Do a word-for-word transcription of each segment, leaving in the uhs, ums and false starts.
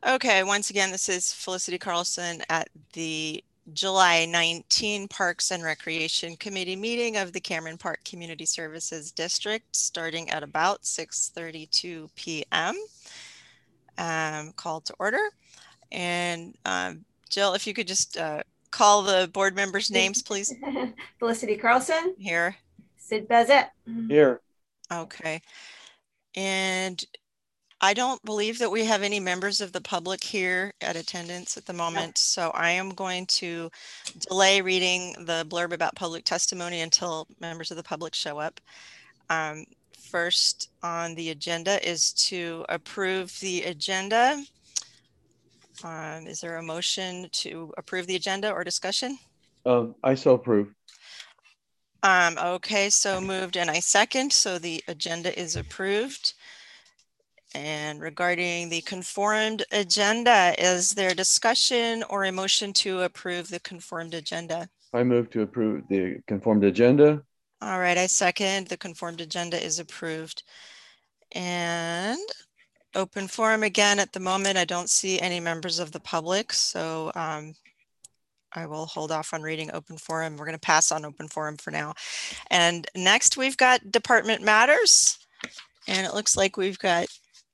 Okay, once again, this is Felicity Carlson at the July nineteenth Parks and Recreation Committee meeting of the Cameron Park Community Services District, starting at about six thirty-two p m Um, call to order. And um, Jill, if you could just uh, call the board members' names, please. Felicity Carlson. Here. Sid Bazette. Here. Okay. And I don't believe that we have any members of the public here at attendance at the moment, no. So I am going to delay reading the blurb about public testimony until members of the public show up. Um, first on the agenda is to approve the agenda. Um, is there a motion to approve the agenda or discussion? Um, I so approve. Um, okay, so moved and I second, so the agenda is approved. And regarding the conformed agenda, is there discussion or a motion to approve the conformed agenda? I move to approve the conformed agenda. All right, I second. The conformed agenda is approved. And open forum again, at the moment, I don't see any members of the public, so um, I will hold off on reading open forum. We're going to pass on open forum for now. And next we've got department matters. And it looks like we've got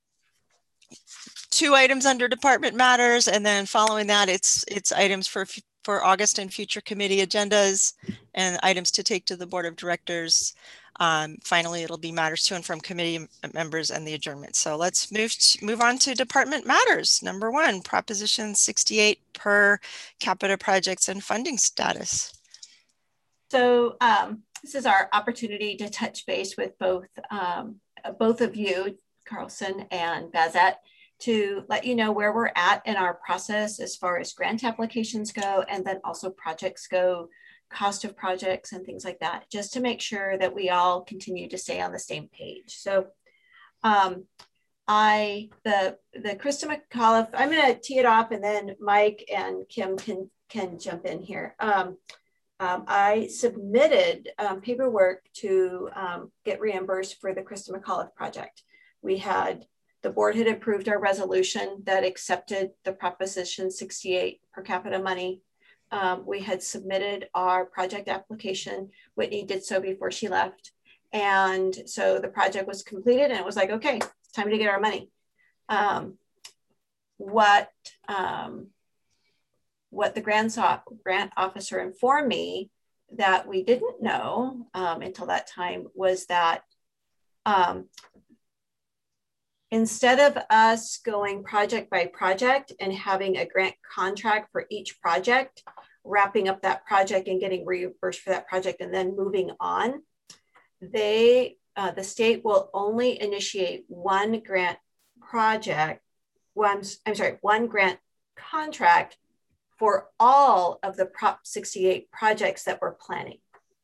two items under department matters, and then following that it's it's items for for August and future committee agendas and items to take to the board of directors. Um, finally, it'll be matters to and from committee members and the adjournment. So let's move to, move on to department matters. Number one, Proposition sixty-eight, per capita projects and funding status. So um, this is our opportunity to touch base with both um, both of you, Carlson and Bazette, to let you know where we're at in our process as far as grant applications go, and then also projects go, cost of projects and things like that, just to make sure that we all continue to stay on the same page. So um, I, the, the Krista McAuliffe, I'm gonna tee it off and then Mike and Kim can, can jump in here. Um, um, I submitted um, paperwork to um, get reimbursed for the Krista McAuliffe project. We had The board had approved our resolution that accepted the Proposition sixty-eight per capita money. Um, we had submitted our project application. Whitney did so before she left. And so the project was completed and it was like, okay, it's time to get our money. Um, what, um, what the grant, grant officer informed me that we didn't know um, until that time was that um, instead of us going project by project and having a grant contract for each project, wrapping up that project and getting reimbursed for that project and then moving on, they, uh, the state will only initiate one grant project, one, I'm sorry, one grant contract for all of the Prop sixty-eight projects that we're planning.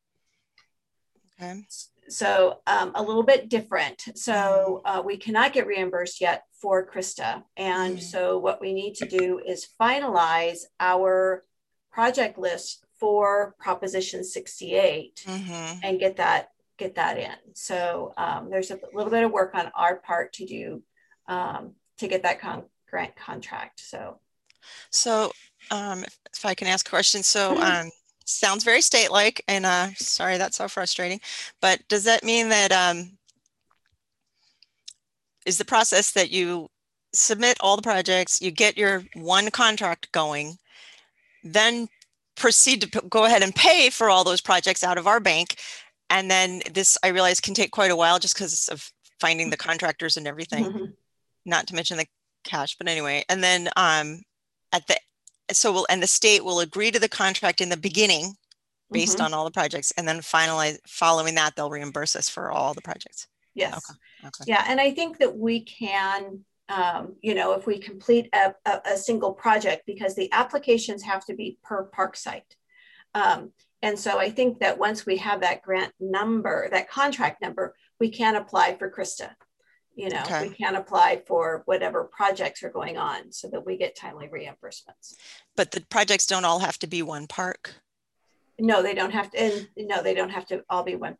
Okay. So um, a little bit different. So uh, we cannot get reimbursed yet for Krista. And mm-hmm. so what we need to do is finalize our project list for Proposition sixty-eight mm-hmm. and get that, get that in. So um, there's a little bit of work on our part to do um, to get that con grant contract. So, so um, if I can ask a question. So um, sounds very state-like, and uh, sorry, that's so frustrating. But does that mean that um, is the process that you submit all the projects, you get your one contract going, then proceed to go ahead and pay for all those projects out of our bank, and then this, I realize, can take quite a while just because of finding the contractors and everything, mm-hmm. not to mention the cash. But anyway, and then um, at the So we'll, and the state will agree to the contract in the beginning based mm-hmm. on all the projects, and then finalize, following that, they'll reimburse us for all the projects. Yes. Okay. Okay. Yeah. And I think that we can, um, you know, if we complete a, a, a single project, because the applications have to be per park site. Um, and so I think that once we have that grant number, that contract number, we can apply for Krista. You know, okay. we can apply for whatever projects are going on so that we get timely reimbursements. But the projects don't all have to be one park? No, they don't have to. And no, they don't have to all be one park.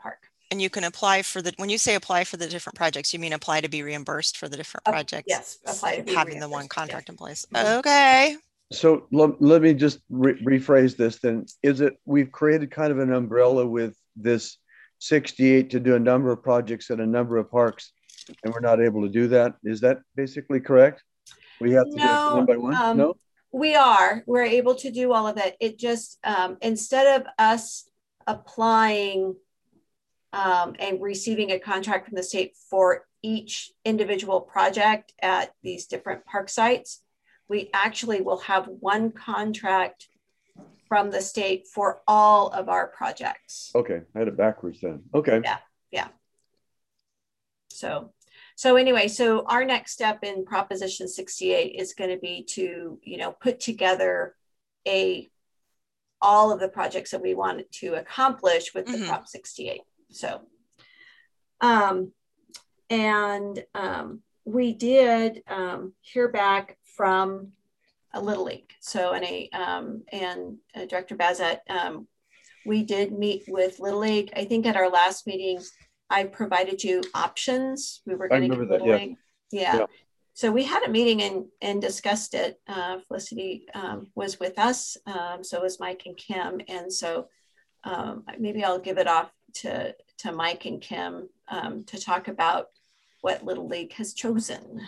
And you can apply for the, when you say apply for the different projects, you mean apply to be reimbursed for the different Uh, projects? yes, apply to be having the one reimbursed, contract yes. in place. Mhm. Okay. So let, let me just re- rephrase this then. Is it, we've created kind of an umbrella with this sixty-eight to do a number of projects at a number of parks, and we're not able to do that? Is that basically correct? We have to do it one No, by one? um, No? we are. We're able to do all of it. It just, um, instead of us applying um, and receiving a contract from the state for each individual project at these different park sites, we actually will have one contract from the state for all of our projects. Okay, I had it backwards then. Okay. Yeah, yeah. So, so anyway, so our next step in Proposition sixty-eight is going to be to, you know, put together a all of the projects that we wanted to accomplish with the mm-hmm. Prop sixty-eight. So, um, and um, we did um, hear back from a Little League. So, and a um, and uh, Director Bazat, um, we did meet with Little League. I think at our last meeting, I provided you options. We were going to get Little League. Yeah. yeah. So we had a meeting and, and discussed it. Uh, Felicity um, was with us. Um, so was Mike and Kim. And so um, maybe I'll give it off to, to Mike and Kim um, to talk about what Little League has chosen.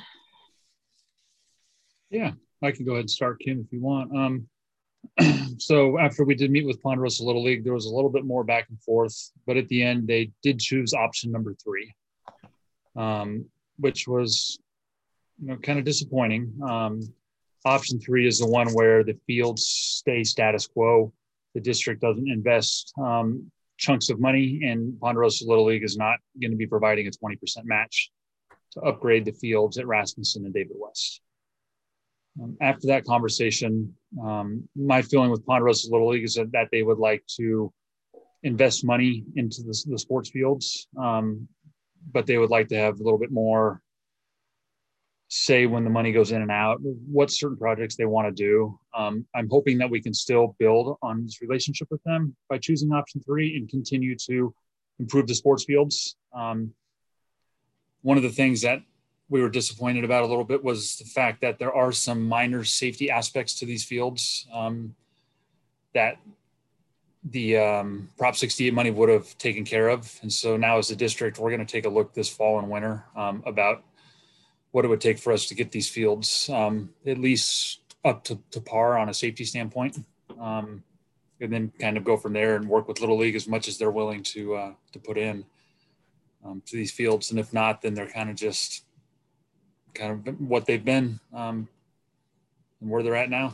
Yeah, I can go ahead and start, Kim, if you want. Um, so after we did meet with Ponderosa Little League, there was a little bit more back and forth, but at the end, they did choose option number three, um, which was, you know, kind of disappointing. Um, option three is the one where the fields stay status quo. The district doesn't invest um, chunks of money, and Ponderosa Little League is not going to be providing a twenty percent match to upgrade the fields at Rasmussen and David West. Um, after that conversation, um, my feeling with Ponderosa Little League is that, that they would like to invest money into the, the sports fields, um, but they would like to have a little bit more say when the money goes in and out, what certain projects they want to do. Um, I'm hoping that we can still build on this relationship with them by choosing option three and continue to improve the sports fields. Um, one of the things that we were disappointed about a little bit was the fact that there are some minor safety aspects to these fields um, that the um, Prop sixty-eight money would have taken care of. And so now as a district, we're going to take a look this fall and winter um, about what it would take for us to get these fields um, at least up to, to par on a safety standpoint. Um, and then kind of go from there and work with Little League as much as they're willing to, uh, to put in um, to these fields. And if not, then they're kind of just kind of what they've been um, and where they're at now.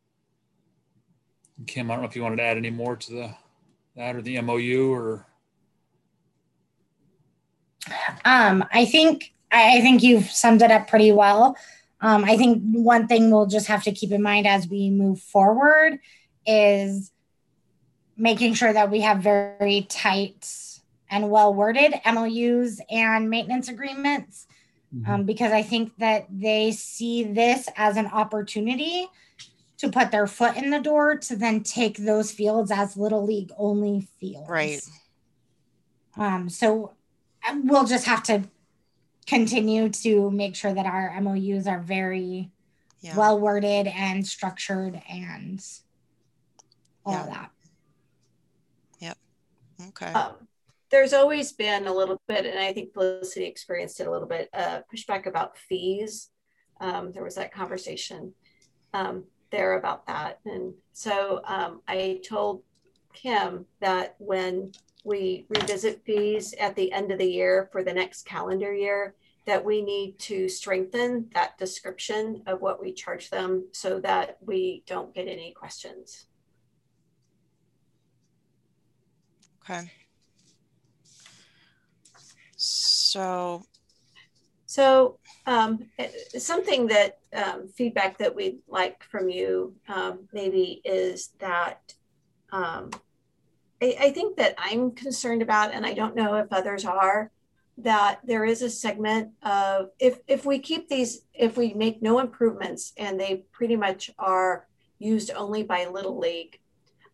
Kim, I don't know if you wanted to add any more to the that or the M O U or. Um, I think I think you've summed it up pretty well. Um, I think one thing we'll just have to keep in mind as we move forward is making sure that we have very tight and well-worded M O Us and maintenance agreements. Um, because I think that they see this as an opportunity to put their foot in the door to then take those fields as Little League only fields. Right. Um, so we'll just have to continue to make sure that our M O Us are very yeah. well worded and structured and all yeah. of that. Yep. Okay. Um, There's always been a little bit, and I think Felicity experienced it a little bit, uh, pushback about fees. Um, there was that conversation um, there about that. And so um, I told Kim that when we revisit fees at the end of the year for the next calendar year, that we need to strengthen that description of what we charge them so that we don't get any questions. Okay. So, so um, something that um, feedback that we'd like from you um, maybe is that um, I, I think that I'm concerned about, and I don't know if others are, that there is a segment of, if, if we keep these, if we make no improvements and they pretty much are used only by Little League,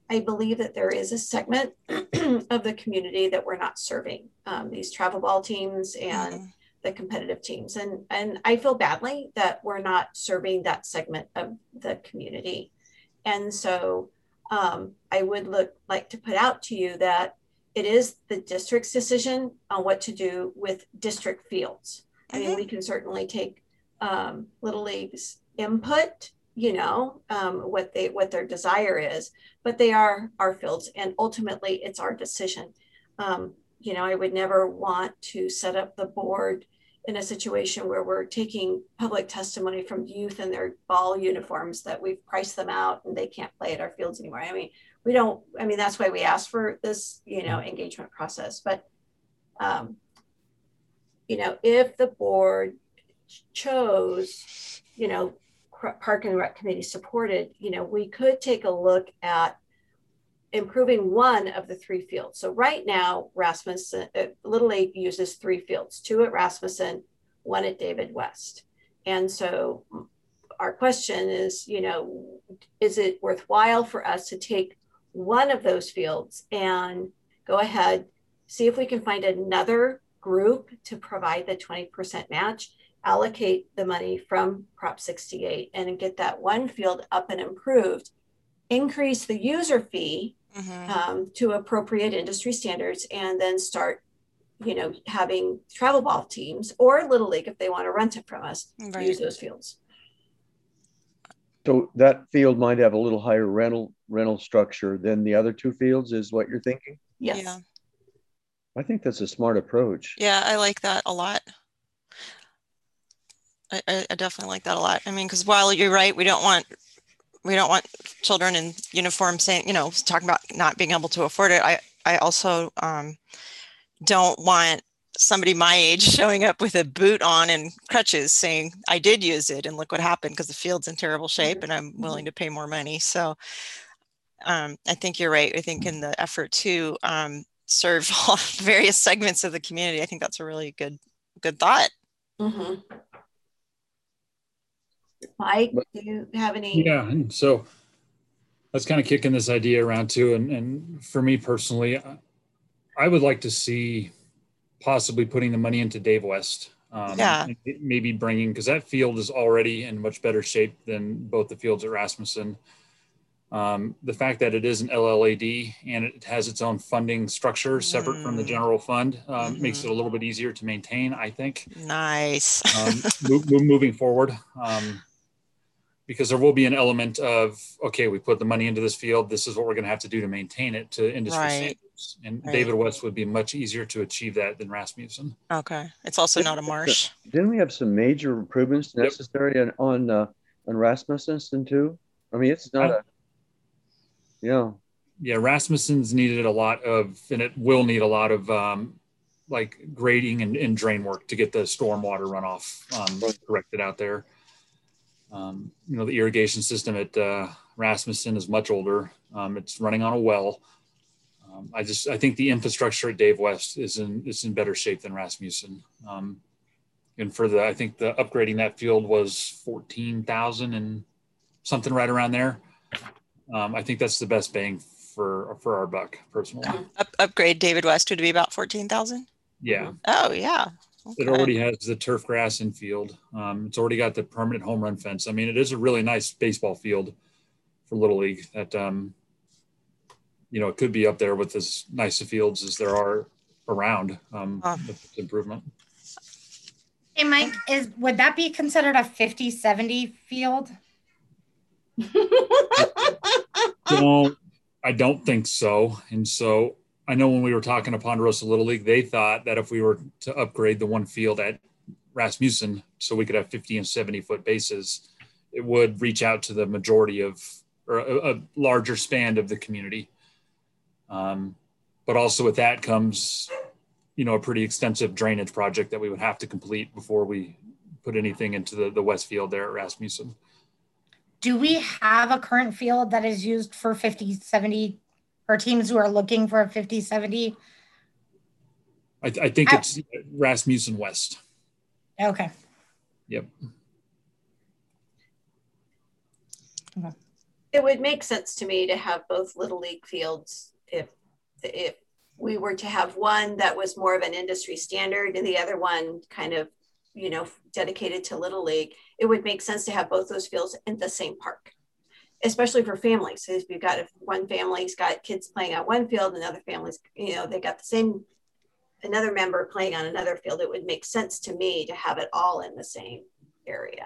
I believe that there is a segment of the community that we're not serving, um, these travel ball teams and mm-hmm. the competitive teams. And, and I feel badly that we're not serving that segment of the community. And so um, I would look like to put out to you that it is the district's decision on what to do with district fields. Mm-hmm. I mean, we can certainly take um, Little League's input, you know, um, what they what their desire is, but they are our fields, and ultimately it's our decision. Um, you know, I would never want to set up the board in a situation where we're taking public testimony from youth in their ball uniforms that we've priced them out and they can't play at our fields anymore. I mean, we don't, I mean, that's why we asked for this, you know, engagement process. But, um, you know, if the board chose, you know, Park and Rec Committee supported, you know, we could take a look at improving one of the three fields. So right now, Rasmussen, uh, Little League uses three fields, two at Rasmussen, one at David West. And so our question is, you know, is it worthwhile for us to take one of those fields and go ahead, see if we can find another group to provide the twenty percent match, allocate the money from Prop sixty-eight and get that one field up and improved, increase the user fee mm-hmm. um, to appropriate industry standards, and then start, you know, having travel ball teams or Little League, if they want to rent it from us, right. use those fields. So that field might have a little higher rental rental structure than the other two fields, is what you're thinking? Yes. Yeah. I think that's a smart approach. Yeah, I like that a lot. I, I definitely like that a lot. I mean, because while you're right, we don't want we don't want children in uniform saying, you know, talking about not being able to afford it. I I also um, don't want somebody my age showing up with a boot on and crutches saying, I did use it and look what happened because the field's in terrible shape and I'm willing to pay more money. So um, I think you're right. I think in the effort to um, serve all various segments of the community, I think that's a really good, good thought. Mm-hmm. Mike, do you have any? Yeah, and so that's kind of kicking this idea around too. And, and for me personally, I would like to see possibly putting the money into Dave West. Um, yeah. Maybe bringing, because that field is already in much better shape than both the fields at Rasmussen. Um, the fact that it is an L L A D and it has its own funding structure separate mm. from the general fund um, mm-hmm. makes it a little bit easier to maintain, I think. Nice. um, move, move, moving forward. Um, because there will be an element of, okay, we put the money into this field. This is what we're going to have to do to maintain it to industry right. standards. And right. David West would be much easier to achieve that than Rasmussen. Okay. It's also not a marsh. Didn't we have some major improvements necessary yep. on, on, uh, on Rasmussen too? I mean, it's not uh, a, yeah. Yeah. Rasmussen's needed a lot of, and it will need a lot of um, like grading and, and drain work to get the stormwater runoff um, right. corrected out there. Um, you know, the irrigation system at uh, Rasmussen is much older. Um, it's running on a well. Um, I just, I think the infrastructure at Dave West is in, is in better shape than Rasmussen. Um, and for the, I think the upgrading that field was fourteen thousand and something right around there. Um, I think that's the best bang for, for our buck personally. Up, upgrade David West would be about fourteen thousand. Yeah. Oh yeah. Okay. It already has the turf grass infield. Um, it's already got the permanent home run fence. I mean, it is a really nice baseball field for Little League that, um, you know, it could be up there with as nice of fields as there are around um, oh. with improvement. Hey, Mike, is would that be considered a fifty seventy field? Well, I don't think so. And so I know when we were talking to Ponderosa Little League, they thought that if we were to upgrade the one field at Rasmussen so we could have fifty and seventy foot bases, it would reach out to the majority of, or a, a larger span of the community. Um, but also with that comes, you know, a pretty extensive drainage project that we would have to complete before we put anything into the, the West field there at Rasmussen. Do we have a current field that is used for fifty, seventy for teams who are looking for a fifty seventy? I, I think I, it's Rasmussen West. Okay. Yep. Okay. it would make sense to me to have both Little League fields if if we were to have one that was more of an industry standard and the other one kind of, you know, dedicated to Little League. It would make sense to have both those fields in the same park, especially for families. So if you've got, if one family's got kids playing on one field, another family's, you know, they got the same, another member playing on another field, it would make sense to me to have it all in the same area.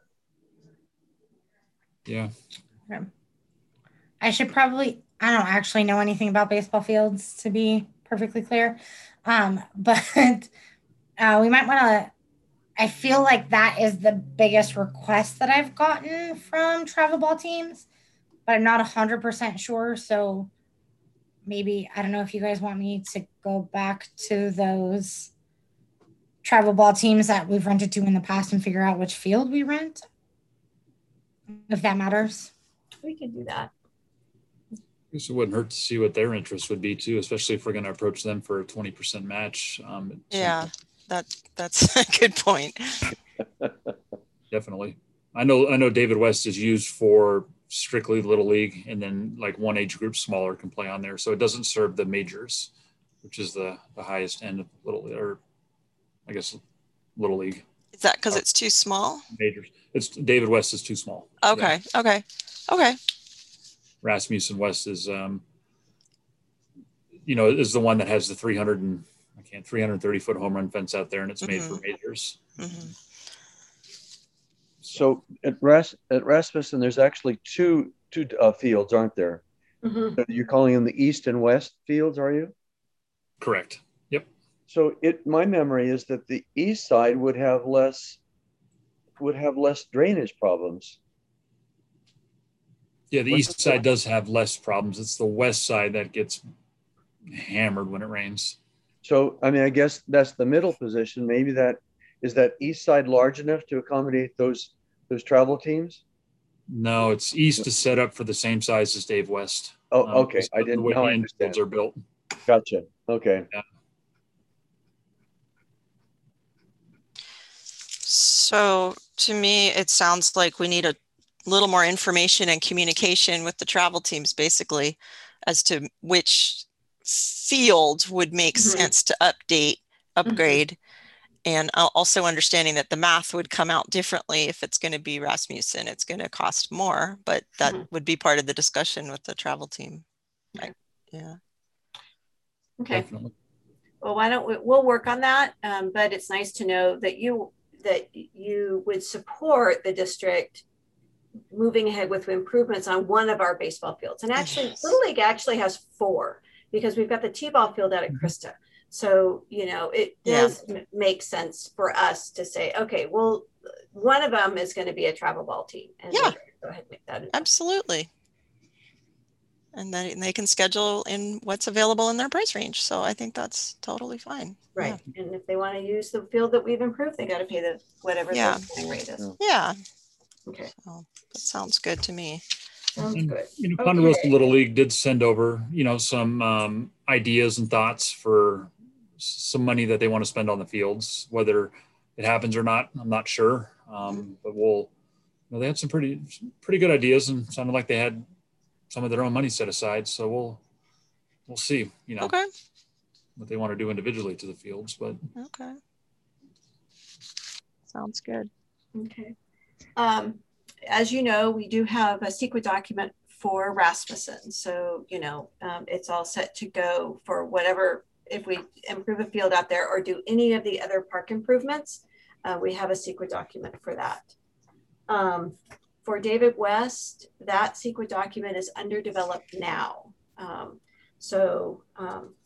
Yeah. Okay. I should probably, I don't actually know anything about baseball fields, to be perfectly clear. Um, but uh, we might want to, I feel like that is the biggest request that I've gotten from travel ball teams, but I'm not one hundred percent sure. So maybe, I don't know if you guys want me to go back to those travel ball teams that we've rented to in the past and figure out which field we rent, if that matters. We can do that. I guess it wouldn't hurt to see what their interest would be too, especially if we're going to approach them for a twenty percent match. Um, Yeah, that that's a good point. Definitely. I know, I know David West is used for strictly Little League, and then like one age group smaller can play on there. So it doesn't serve the majors, which is the, the highest end of Little, or I guess Little League. Is that because it's too small? Majors. It's David West is too small. Okay. Yeah. Okay. Okay. Rasmussen West is, um, you know, is the one that has the three hundred and I can't three hundred thirty foot home run fence out there, and it's made mm-hmm. for majors. Mm-hmm. So at Ras at Rasmussen, there's actually two two uh, fields, aren't there? Mm-hmm. You're calling them the East and West fields, are you? Correct. Yep. So it my memory is that the east side would have less would have less drainage problems. Yeah, the east side does have less problems. It's the west side that gets hammered when it rains. So, I mean, I guess that's the middle position. Maybe that is that east side large enough to accommodate those those travel teams? No, it's east is set up for the same size as Dave West. Oh, okay. Um, I didn't know. The way the infields are built. Gotcha. Okay. Yeah. So to me, it sounds like we need a little more information and communication with the travel teams, basically, as to which field would make mm-hmm. sense to update, upgrade, mm-hmm. and also understanding that the math would come out differently. If it's going to be Rasmussen, it's going to cost more, but that mm-hmm. would be part of the discussion with the travel team. Okay. I, yeah. Okay. Definitely. Well, why don't we, we'll work on that. Um, but it's nice to know that you, that you would support the district moving ahead with improvements on one of our baseball fields. And actually, yes. Little League actually has four, because we've got the T-ball field out at Krista. So, you know, it does yeah. m- make sense for us to say, okay, well, one of them is going to be a travel ball team. And yeah. Go ahead and make that. Absolutely. And then they can schedule in what's available in their price range. So I think that's totally fine. Right. Yeah. And if they want to use the field that we've improved, they got to pay the whatever yeah. the playing rate is. Yeah. Okay. So that sounds good to me. Sounds and, good. You know, Ponderosa okay. Little League did send over, you know, some um, ideas and thoughts for some money that they want to spend on the fields. Whether it happens or not, I'm not sure. Um, mm-hmm. But we'll, you know, they had some pretty, pretty good ideas, and sounded like they had some of their own money set aside. So we'll, we'll see, you know, okay. what they want to do individually to the fields. But okay, sounds good. Okay. Um, as you know, we do have a secret document for Rasmussen. So, you know, um, it's all set to go for whatever, if we improve a field out there or do any of the other park improvements, uh, we have a secret document for that. Um, for David West, that secret document is underdeveloped now. Um, so um,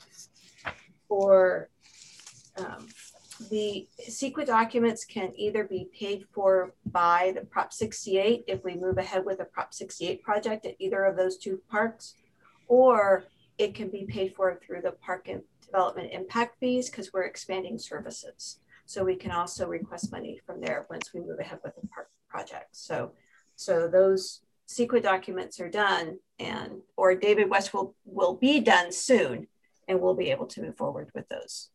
for um, the secret documents can either be paid for by the Prop sixty-eight if we move ahead with a Prop sixty-eight project at either of those two parks, or it can be paid for through the park and development impact fees, because we're expanding services. So we can also request money from there once we move ahead with the park project. So, so those secret documents are done, and or David West will, will be done soon, and we'll be able to move forward with those.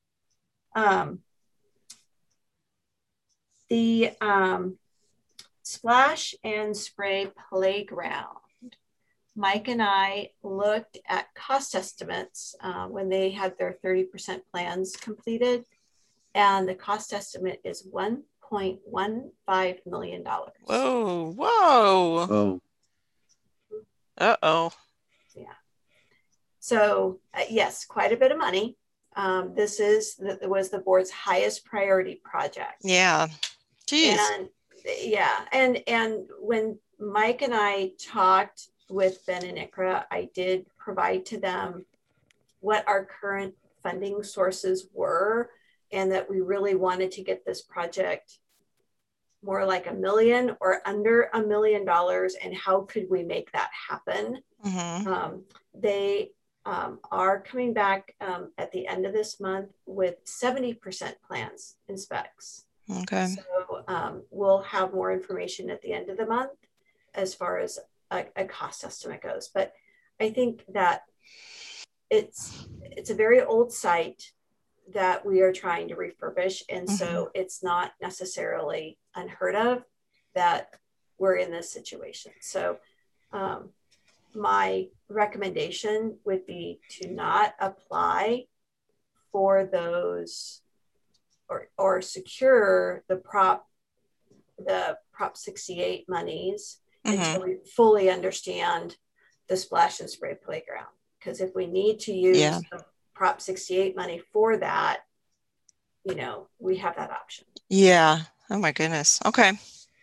Um, the um, Splash and Spray Playground. Mike and I looked at cost estimates uh, when they had their thirty percent plans completed, and the cost estimate is one point one five million dollars. Whoa, whoa. Oh, Uh-oh. Yeah. So uh, yes, quite a bit of money. Um, this is that was the board's highest priority project. Yeah. Geez. And yeah, and and when Mike and I talked with Ben and I C R A, I did provide to them what our current funding sources were, and that we really wanted to get this project more like a million or under a million dollars, and how could we make that happen? Mm-hmm. Um, they um, are coming back um, at the end of this month with seventy percent plans and specs. Okay. So um, we'll have more information at the end of the month as far as a, a cost estimate goes. But I think that it's it's a very old site that we are trying to refurbish. And mm-hmm. so it's not necessarily unheard of that we're in this situation. So um, my recommendation would be to not apply for those or, or secure the prop, the Prop sixty-eight monies mm-hmm. until we fully understand the Splash and Spray Playground. Because if we need to use yeah. the Prop sixty-eight money for that, you know, we have that option. Yeah. Oh my goodness. Okay.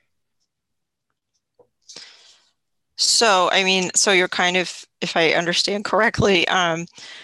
So, I mean, so you're kind of, if I understand correctly, um,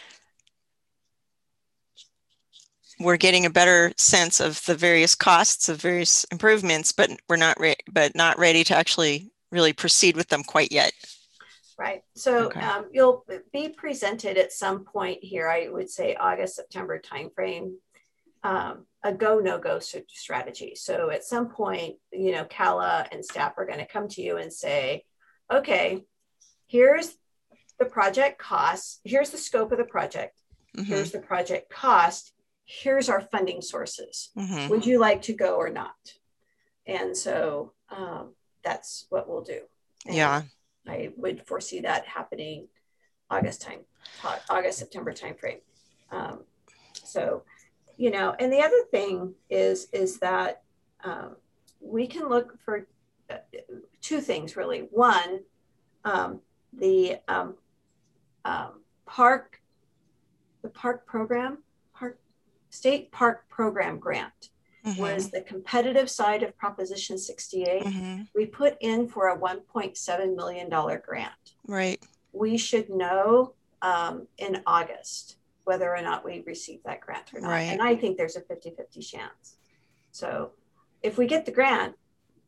we're getting a better sense of the various costs of various improvements, but we're not re- but not ready to actually really proceed with them quite yet. Right. So okay. um, you'll be presented at some point here, I would say August, September timeframe, um, a go, no go strategy. So at some point, you know, CALA and staff are going to come to you and say, okay, here's the project costs. Here's the scope of the project. Mm-hmm. Here's the project cost. Here's our funding sources. Mm-hmm. Would you like to go or not? And so um, that's what we'll do. And yeah. I would foresee that happening August time, August, September timeframe. Um, so, you know, and the other thing is, is that um, we can look for uh, two things really. One, um, the um, um, park, the park program, park state park program grant. Mm-hmm. Was the competitive side of Proposition sixty-eight. Mm-hmm. We put in for a one point seven million dollars grant. Right. We should know um, in August whether or not we receive that grant or not. Right. And I think there's a fifty-fifty chance. So if we get the grant,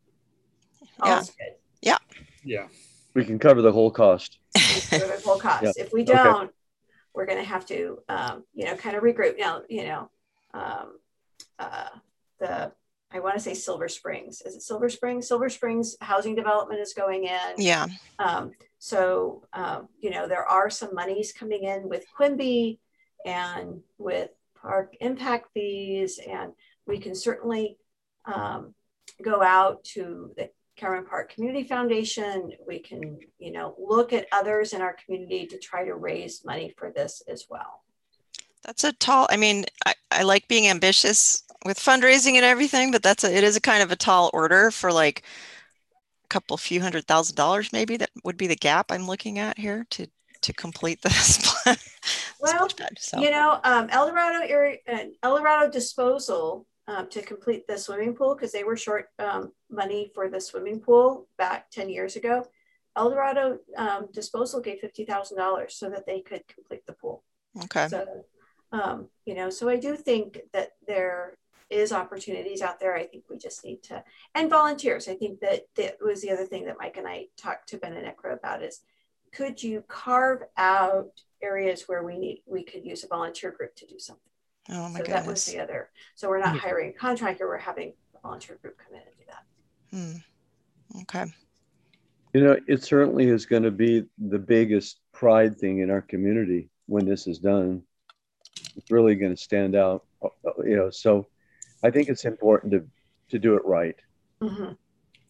all's yeah. good. Yeah. Yeah. We can cover the whole cost. Cover the whole cost. Yeah. If we don't, okay. we're going to have to, um, you know, kind of regroup. Now, you know, um, uh, the, I want to say Silver Springs. Is it Silver Springs? Silver Springs housing development is going in. Yeah. Um, so, um, you know, there are some monies coming in with Quimby and with park impact fees. And we can certainly um, go out to the Cameron Park Community Foundation. We can, you know, look at others in our community to try to raise money for this as well. That's a tall, I mean, I, I like being ambitious with fundraising and everything, but that's a, it is a kind of a tall order for like a couple few hundred thousand dollars, maybe that would be the gap I'm looking at here to, to complete this. Well, so. you know, um, El Dorado area, uh, El Dorado Disposal um, to complete the swimming pool, because they were short um, money for the swimming pool back ten years ago. El Dorado um, Disposal gave fifty thousand dollars so that they could complete the pool. Okay. So, um, you know, so I do think that there is opportunities out there. I think we just need to, and volunteers. I think that that was the other thing that Mike and I talked to Ben and I C R A about is, could you carve out areas where we need, we could use a volunteer group to do something? Oh my so goodness. That was the other. So we're not hiring a contractor, we're having a volunteer group come in and do that. Hmm. Okay. You know, it certainly is going to be the biggest pride thing in our community when this is done. It's really going to stand out, you know, so I think it's important to, to do it right. Mm-hmm.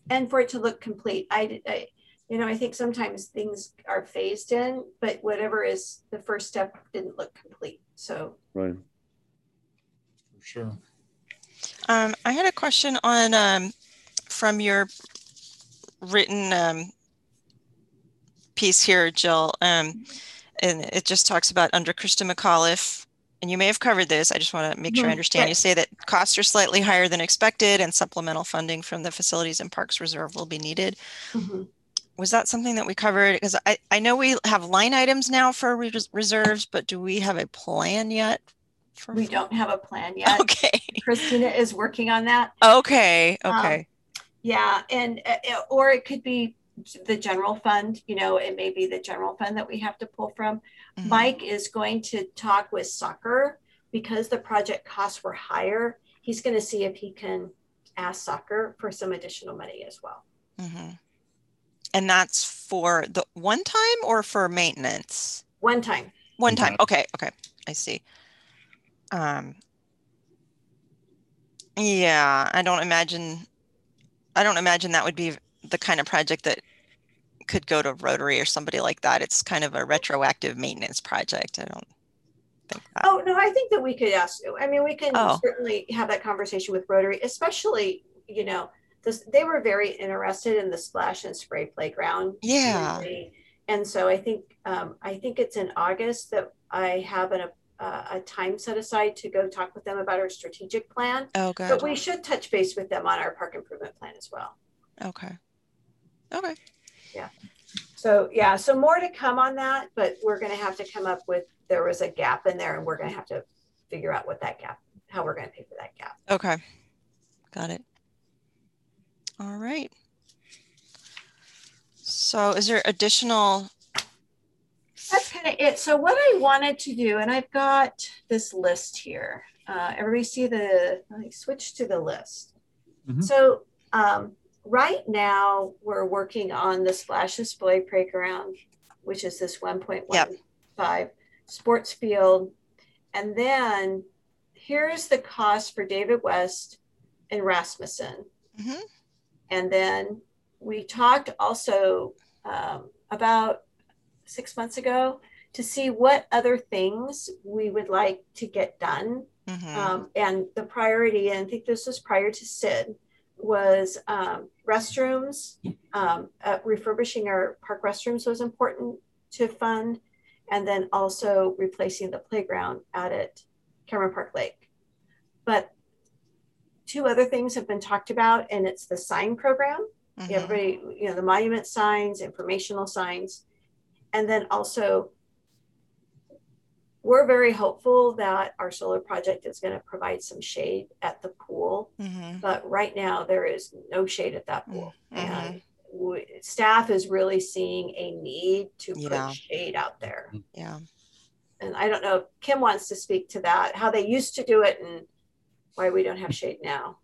and for it to look complete. I, I, you know, I think sometimes things are phased in, but whatever is the first step didn't look complete. So, right. For sure. Um, I had a question on um, from your written um, piece here, Jill, um, and it just talks about under Krista McAuliffe, and you may have covered this. I just want to make sure I understand. Right. You say that costs are slightly higher than expected, and supplemental funding from the Facilities and Parks Reserve will be needed. Mm-hmm. Was that something that we covered? Because I, I know we have line items now for res reserves, but do we have a plan yet? For we don't have a plan yet. Okay. Christina is working on that. Okay. Okay. Um, yeah, and uh, or it could be the general fund. You know, it may be the general fund that we have to pull from. Mm-hmm. Mike is going to talk with soccer because the project costs were higher. He's going to see if he can ask soccer for some additional money as well. Mm-hmm. And that's for the one time or for maintenance? One time. One time. Okay. Okay. I see. Um, yeah, I don't imagine, I don't imagine that would be the kind of project that could go to Rotary or somebody like that. It's kind of a retroactive maintenance project. I don't think that. Oh, no, I think that we could ask, I mean, we can oh. certainly have that conversation with Rotary, especially, you know, this, they were very interested in the splash and spray playground. Yeah. Really. And so I think, um, I think it's in August that I have an, uh, a time set aside to go talk with them about our strategic plan. Oh, good. But we should touch base with them on our park improvement plan as well. Okay. Okay. Yeah. So, yeah, so more to come on that, but we're going to have to come up with, there was a gap in there and we're going to have to figure out what that gap, how we're going to pay for that gap. Okay. Got it. All right. So is there additional? That's kind of it. So what I wanted to do, and I've got this list here. Uh, everybody see the, let me switch to the list. Mm-hmm. So um, right now we're working on the Splash and Spray Playground, which is this one point one five yep. sports field. And then here's the cost for David West and Rasmussen. Mm-hmm. And then we talked also um, about six months ago to see what other things we would like to get done. Mm-hmm. Um, and the priority, and I think this was prior to Sid, was um, restrooms. Um, uh, refurbishing our park restrooms was important to fund. And then also replacing the playground out at Cameron Park Lake. But two other things have been talked about, and it's the sign program. Mm-hmm. Everybody, you know, the monument signs, informational signs. And then also, we're very hopeful that our solar project is going to provide some shade at the pool. Mm-hmm. But right now, there is no shade at that pool. Mm-hmm. And we, staff is really seeing a need to yeah. put shade out there. Yeah. And I don't know if Kim wants to speak to that, how they used to do it and why we don't have shade now.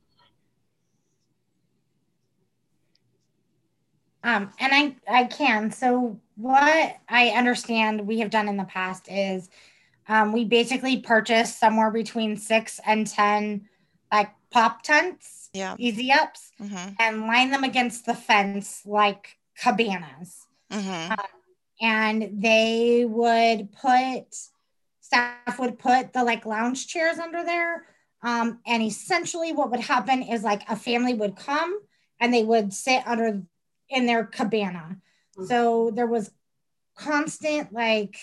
Um, and I, I can. So what I understand we have done in the past is um, we basically purchased somewhere between six and ten like pop tents, yeah. easy ups, mm-hmm. and line them against the fence like cabanas. Mm-hmm. Um, and they would put, staff would put the like lounge chairs under there. Um, and essentially what would happen is like a family would come and they would sit under in their cabana. Mm-hmm. So there was constant like,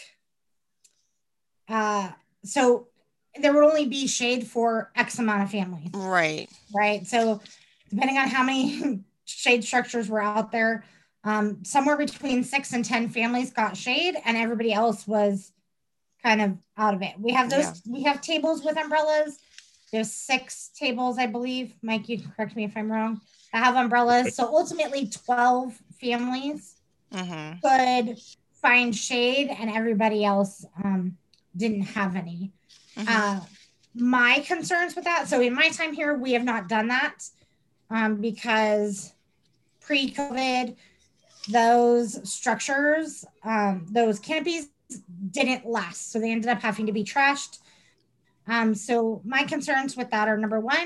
uh, so there would only be shade for X amount of families. Right. Right. So depending on how many shade structures were out there, um, somewhere between six and ten families got shade and everybody else was kind of out of it. We have those, yeah. we have tables with umbrellas. There's six tables, I believe. Mike, you can correct me if I'm wrong. I have umbrellas. So ultimately twelve families mm-hmm. could find shade and everybody else um, didn't have any. Mm-hmm. Uh, my concerns with that. So in my time here, we have not done that um, because pre-COVID, those structures, um, those canopies didn't last. So they ended up having to be trashed. Um, so my concerns with that are number one,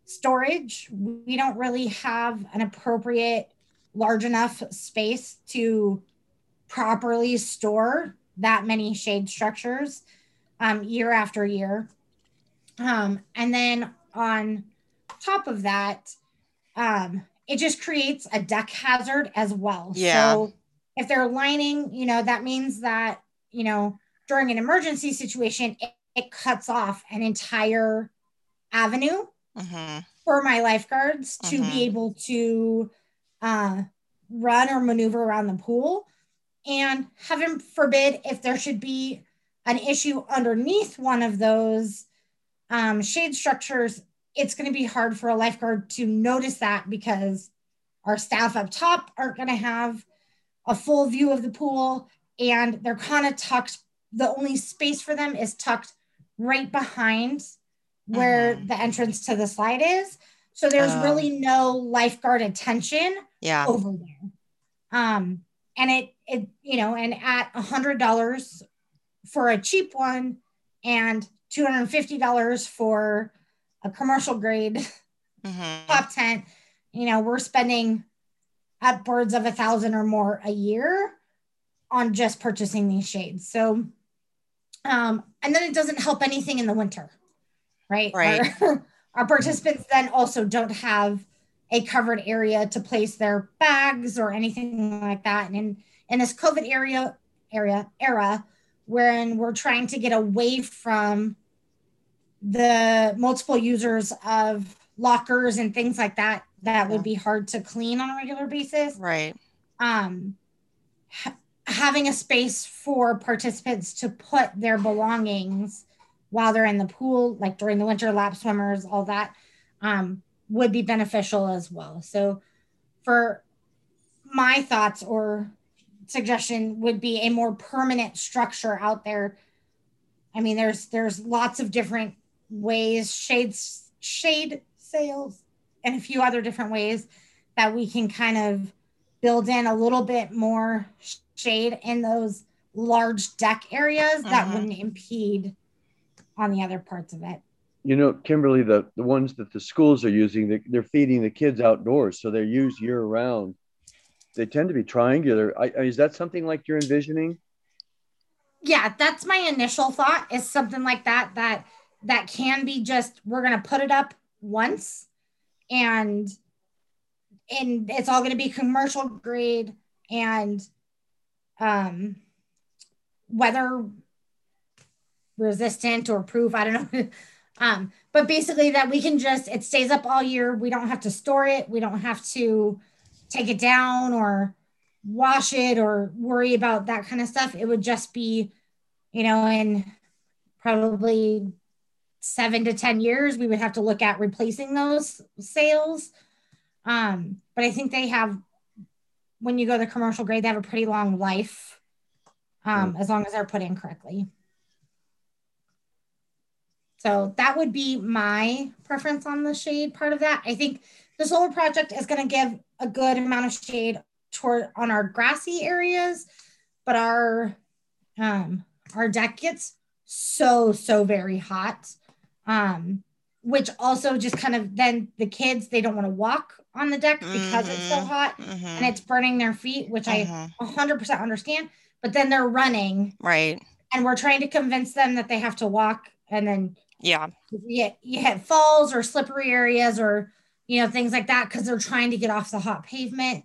storage. We don't really have an appropriate large enough space to properly store that many shade structures um, year after year. Um, and then on top of that, um, it just creates a deck hazard as well. Yeah. So if they're lining, you know, that means that, you know, during an emergency situation, it, it cuts off an entire avenue Mm-hmm. for my lifeguards to Mm-hmm. be able to uh, run or maneuver around the pool. And heaven forbid, if there should be an issue underneath one of those um, shade structures, it's going to be hard for a lifeguard to notice that because our staff up top aren't going to have a full view of the pool, and they're kind of tucked. The only space for them is tucked right behind where Mm-hmm. the entrance to the slide is. So there's Oh. really no lifeguard attention Yeah. over there. Um, and it, it, you know, and at a hundred dollars for a cheap one and two hundred fifty dollars for a commercial grade Mm-hmm. pop tent, you know, we're spending upwards of a thousand or more a year on just purchasing these shades. So, um, and then it doesn't help anything in the winter, right? Right. Our, our participants then also don't have a covered area to place their bags or anything like that. And in, in this COVID area area era, wherein we're trying to get away from the multiple users of lockers and things like that, that Yeah. would be hard to clean on a regular basis. Right. Um, ha- having a space for participants to put their belongings while they're in the pool, like during the winter, lap swimmers, all that, um, would be beneficial as well. So for my thoughts or suggestion would be a more permanent structure out there. I mean, there's there's lots of different ways, shades, shade sales, and a few other different ways that we can kind of build in a little bit more shade in those large deck areas that Mhm. wouldn't impede on the other parts of it. You know, Kimberly, the, the ones that the schools are using, they, they're feeding the kids outdoors, so they're used year round. They tend to be triangular. I, I- is that something like you're envisioning? Yeah, that's my initial thought, is something like that, that that can be just, we're going to put it up once and and it's all going to be commercial grade and um weather resistant or proof, I don't know. um but basically that we can just, it stays up all year, we don't have to store it, we don't have to take it down or wash it or worry about that kind of stuff. It would just be, you know, in probably seven to ten years we would have to look at replacing those sails. Um but I think they have, when you go to commercial grade, they have a pretty long life, um, as long as they're put in correctly. So that would be my preference on the shade part of that. I think the solar project is going to give a good amount of shade toward on our grassy areas, but our um, our deck gets so so very hot, um, which also just kind of, then the kids, they don't want to walk on the deck because it's so Mhm. hot Mhm. and it's burning their feet, which I Mhm. one hundred percent understand. But then they're running, Right. and we're trying to convince them that they have to walk, and then Yeah. you, you hit falls or slippery areas or, you know, things like that because they're trying to get off the hot pavement.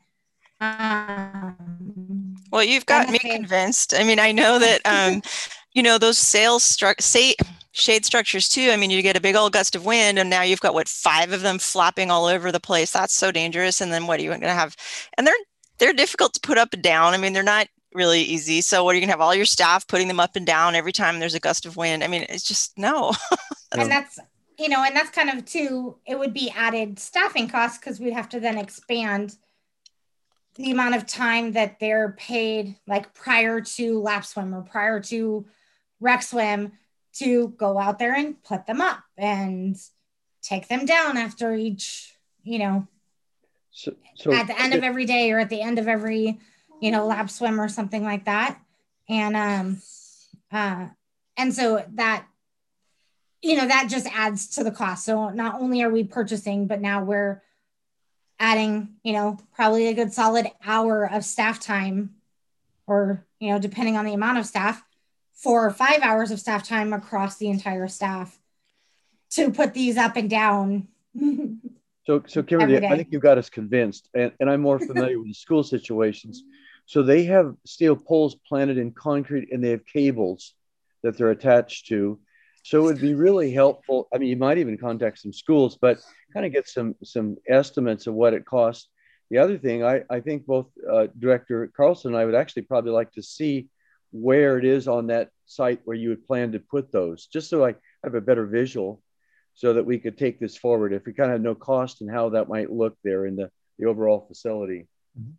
Um, Well, you've I'm got a me fan. convinced. I mean, I know that, um, you know, those sail stru- say shade structures too. I mean, you get a big old gust of wind and now you've got what, five of them flapping all over the place. That's so dangerous. And then what are you going to have? And they're, they're difficult to put up and down. I mean, they're not really easy. So what are you going to have all your staff putting them up and down every time there's a gust of wind? I mean, it's just, no. And that's, you know, and that's kind of too, it would be added staffing costs because we'd have to then expand the amount of time that they're paid, like prior to lap swim or prior to rec swim, to go out there and put them up and take them down after each, you know, So, so at the end of every day or at the end of every, you know, lap swim or something like that. And um uh and so that you know, that just adds to the cost. So not only are we purchasing, but now we're adding, you know, probably a good solid hour of staff time, or, you know, depending on the amount of staff, four or five hours of staff time across the entire staff to put these up and down. So, so Kimberly, I think you've got us convinced, and, and I'm more familiar with the school situations. So they have steel poles planted in concrete, and they have cables that they're attached to. So it would be really helpful. I mean, you might even contact some schools, but kind of get some some estimates of what it costs. The other thing, I, I think both uh, Director Carlson and I would actually probably like to see where it is on that site where you would plan to put those, just so I have a better visual, so that we could take this forward if we kind of have no cost and how that might look there in the, the overall facility.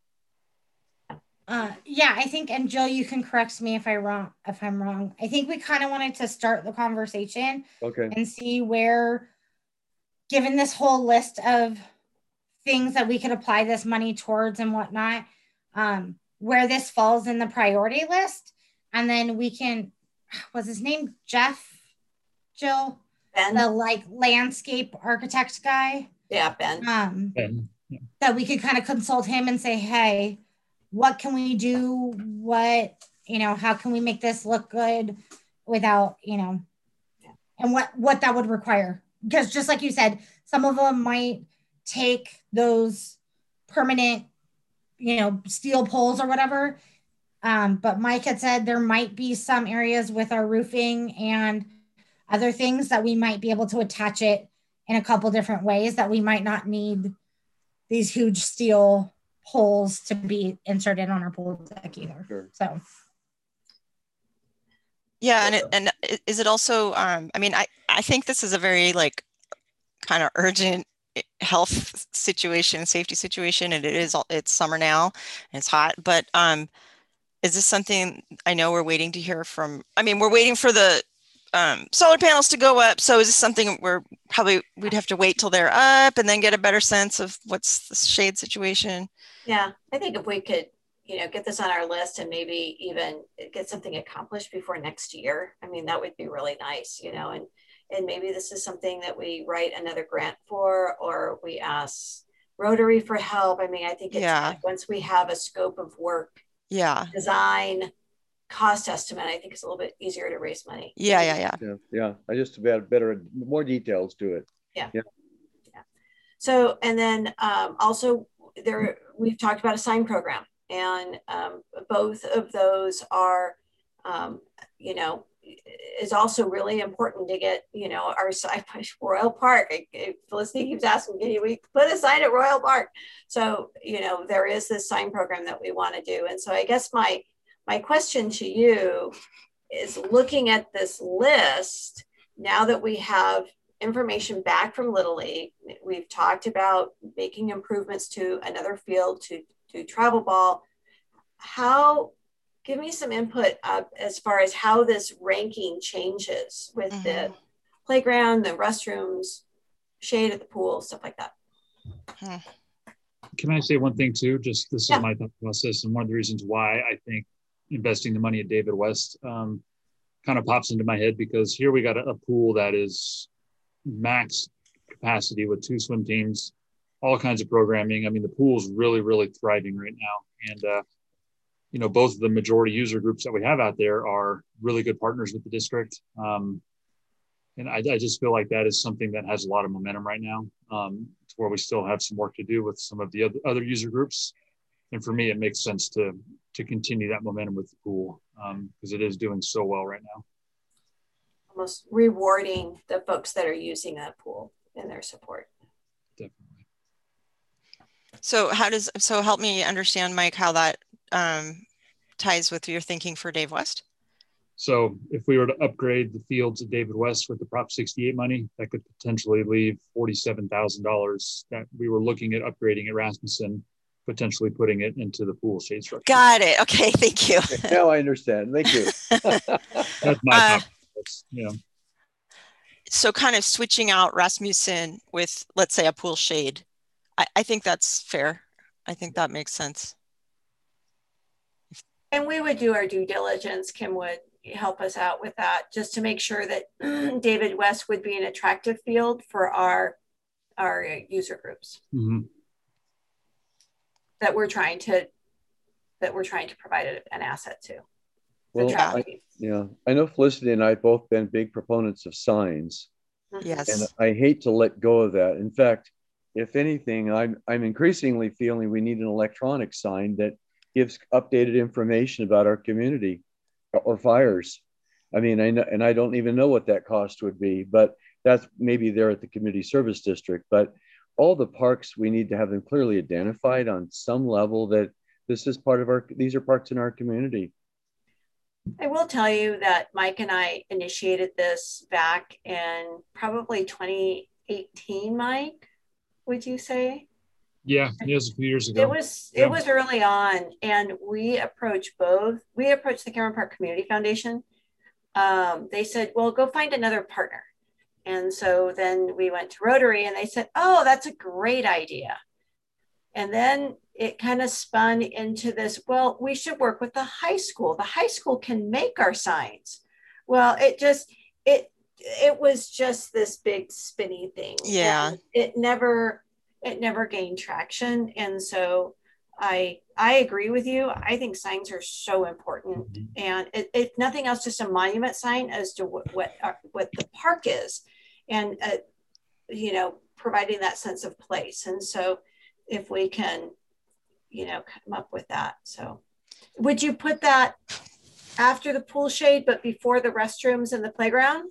Uh, yeah, I think, and Jill, you can correct me if I wrong, if I'm wrong. I think we kind of wanted to start the conversation, okay, and see where, given this whole list of things that we could apply this money towards and whatnot, um, where this falls in the priority list. And then we can, was his name Jeff, Jill? Ben. The like landscape architect guy? Yeah, Ben. Um, Ben. Yeah. That we could kind of consult him and say, hey, what can we do? What, you know, how can we make this look good without, you know, yeah. and what, what that would require. Because just like you said, some of them might take those permanent, you know, steel poles or whatever. Um, but Mike had said there might be some areas with our roofing and other things that we might be able to attach it in a couple different ways, that we might not need these huge steel poles to be inserted on our pool deck either. Sure. So. Yeah. And, it, and is it also, um, I mean, I, I think this is a very like kind of urgent health situation, safety situation, and it is, it's summer now and it's hot, but um, is this something, I know we're waiting to hear from, I mean, we're waiting for the um, solar panels to go up. So is this something where probably we'd have to wait till they're up and then get a better sense of what's the shade situation? Yeah, I think if we could, you know, get this on our list and maybe even get something accomplished before next year, I mean, that would be really nice, you know, and and maybe this is something that we write another grant for, or we ask Rotary for help. I mean, I think it's yeah. once we have a scope of work, yeah, design, cost estimate, I think it's a little bit easier to raise money. Yeah, yeah, yeah. Yeah, yeah. I just about better, more details to it. Yeah. Yeah. yeah. So, and then um, also there, we've talked about a sign program, and um, both of those are, um, you know, is also really important to get, you know, our sign Royal Park. I, I, Felicity keeps asking, can you we put a sign at Royal Park? So, you know, there is this sign program that we want to do. And so I guess my, my question to you is, looking at this list, now that we have information back from Little League, we've talked about making improvements to another field, to, to travel ball. How, give me some input uh, as far as how this ranking changes with mm-hmm. the playground, the restrooms, shade at the pool, stuff like that. Hmm. Can I say one thing too? Just this yeah. is my thought process, and one of the reasons why I think investing the money at David West um, kind of pops into my head, because here we got a, a pool that is max capacity with two swim teams, all kinds of programming. I mean, the pool's really, really thriving right now. And, uh, you know, both of the majority user groups that we have out there are really good partners with the district. Um, and I, I just feel like that is something that has a lot of momentum right now, um, to where we still have some work to do with some of the other, other user groups. And for me, it makes sense to, to continue that momentum with the pool, um, because it is doing so well right now. Almost rewarding the folks that are using that pool and their support. Definitely. So how does, so help me understand, Mike, how that um, ties with your thinking for Dave West? So if we were to upgrade the fields at David West with the Prop sixty-eight money, that could potentially leave forty-seven thousand dollars that we were looking at upgrading at Rasmussen, potentially putting it into the pool shade structure. Got it. Okay, thank you. Now I understand. Thank you. That's my uh, thought. Yeah. So kind of switching out Rasmussen with, let's say, a pool shade. I, I think that's fair. I think that makes sense. And we would do our due diligence. Kim would, help us out with that, just to make sure that David West would be an attractive field for our, our user groups Mm-hmm. that we're trying to, that we're trying to provide an asset to. Well, I, yeah, I know Felicity and I have both been big proponents of signs. Yes. And I hate to let go of that. In fact, if anything, I'm, I'm increasingly feeling we need an electronic sign that gives updated information about our community or fires. I mean, I know, and I don't even know what that cost would be, but that's maybe there at the community service district. But all the parks, we need to have them clearly identified on some level that this is part of our, these are parks in our community. I will tell you that Mike and I initiated this back in probably twenty eighteen, Mike, would you say? Yeah, it was a few years ago. It was, yeah. it was early on, and we approached both. We approached the Cameron Park Community Foundation. Um, they said, well, go find another partner. And so then we went to Rotary and they said, oh, that's a great idea. And then it kind of spun into this, well, we should work with the high school. The high school can make our signs. Well, it just, it, it was just this big spinny thing. Yeah. And it never, it never gained traction. And so I, I agree with you. I think signs are so important. Mm-hmm. And it, if nothing else, just a monument sign as to what, what, what the park is, and, uh, you know, providing that sense of place. And so if we can, you know, come up with that. So would you put that after the pool shade, but before the restrooms and the playground?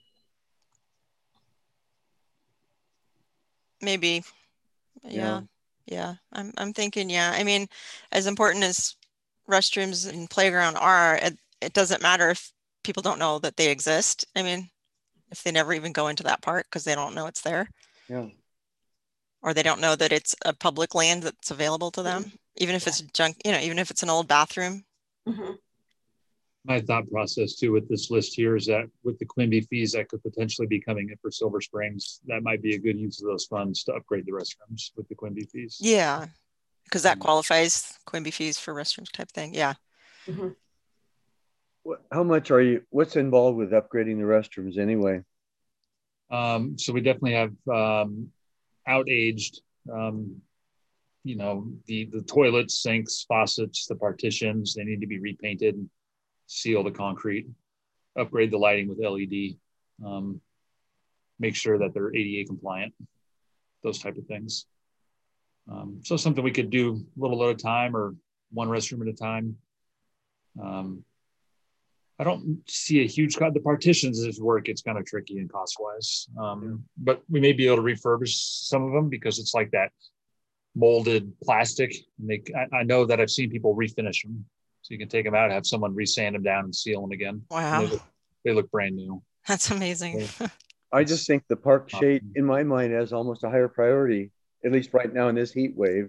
Maybe. Yeah. Yeah. Yeah. I'm, I'm thinking, yeah. I mean, as important as restrooms and playground are, it, it doesn't matter if people don't know that they exist. I mean, if they never even go into that park because they don't know it's there. Yeah. Or they don't know that it's a public land that's available to them, mm-hmm. even if yeah. it's junk, you know, even if it's an old bathroom. Mm-hmm. My thought process too with this list here is that with the Quimby fees that could potentially be coming in for Silver Springs, that might be a good use of those funds to upgrade the restrooms with the Quimby fees. Yeah, because that qualifies Quimby fees for restrooms type thing. Yeah. Mm-hmm. How much are you, what's involved with upgrading the restrooms anyway? Um, so we definitely have um, out-aged, um, you know, the, the toilets, sinks, faucets, the partitions, they need to be repainted, seal the concrete, upgrade the lighting with L E D, um, make sure that they're A D A compliant, those type of things. Um, so something we could do a little at a time or one restroom at a time. Um, I don't see a huge cut. The partitions is where it gets kind of tricky and cost wise, um, yeah. but we may be able to refurbish some of them because it's like that molded plastic. And they, I, I know that I've seen people refinish them. So you can take them out, have someone resand them down and seal them again. Wow. They look, they look brand new. That's amazing. So, I just think the park shade in my mind has almost a higher priority, at least right now in this heat wave.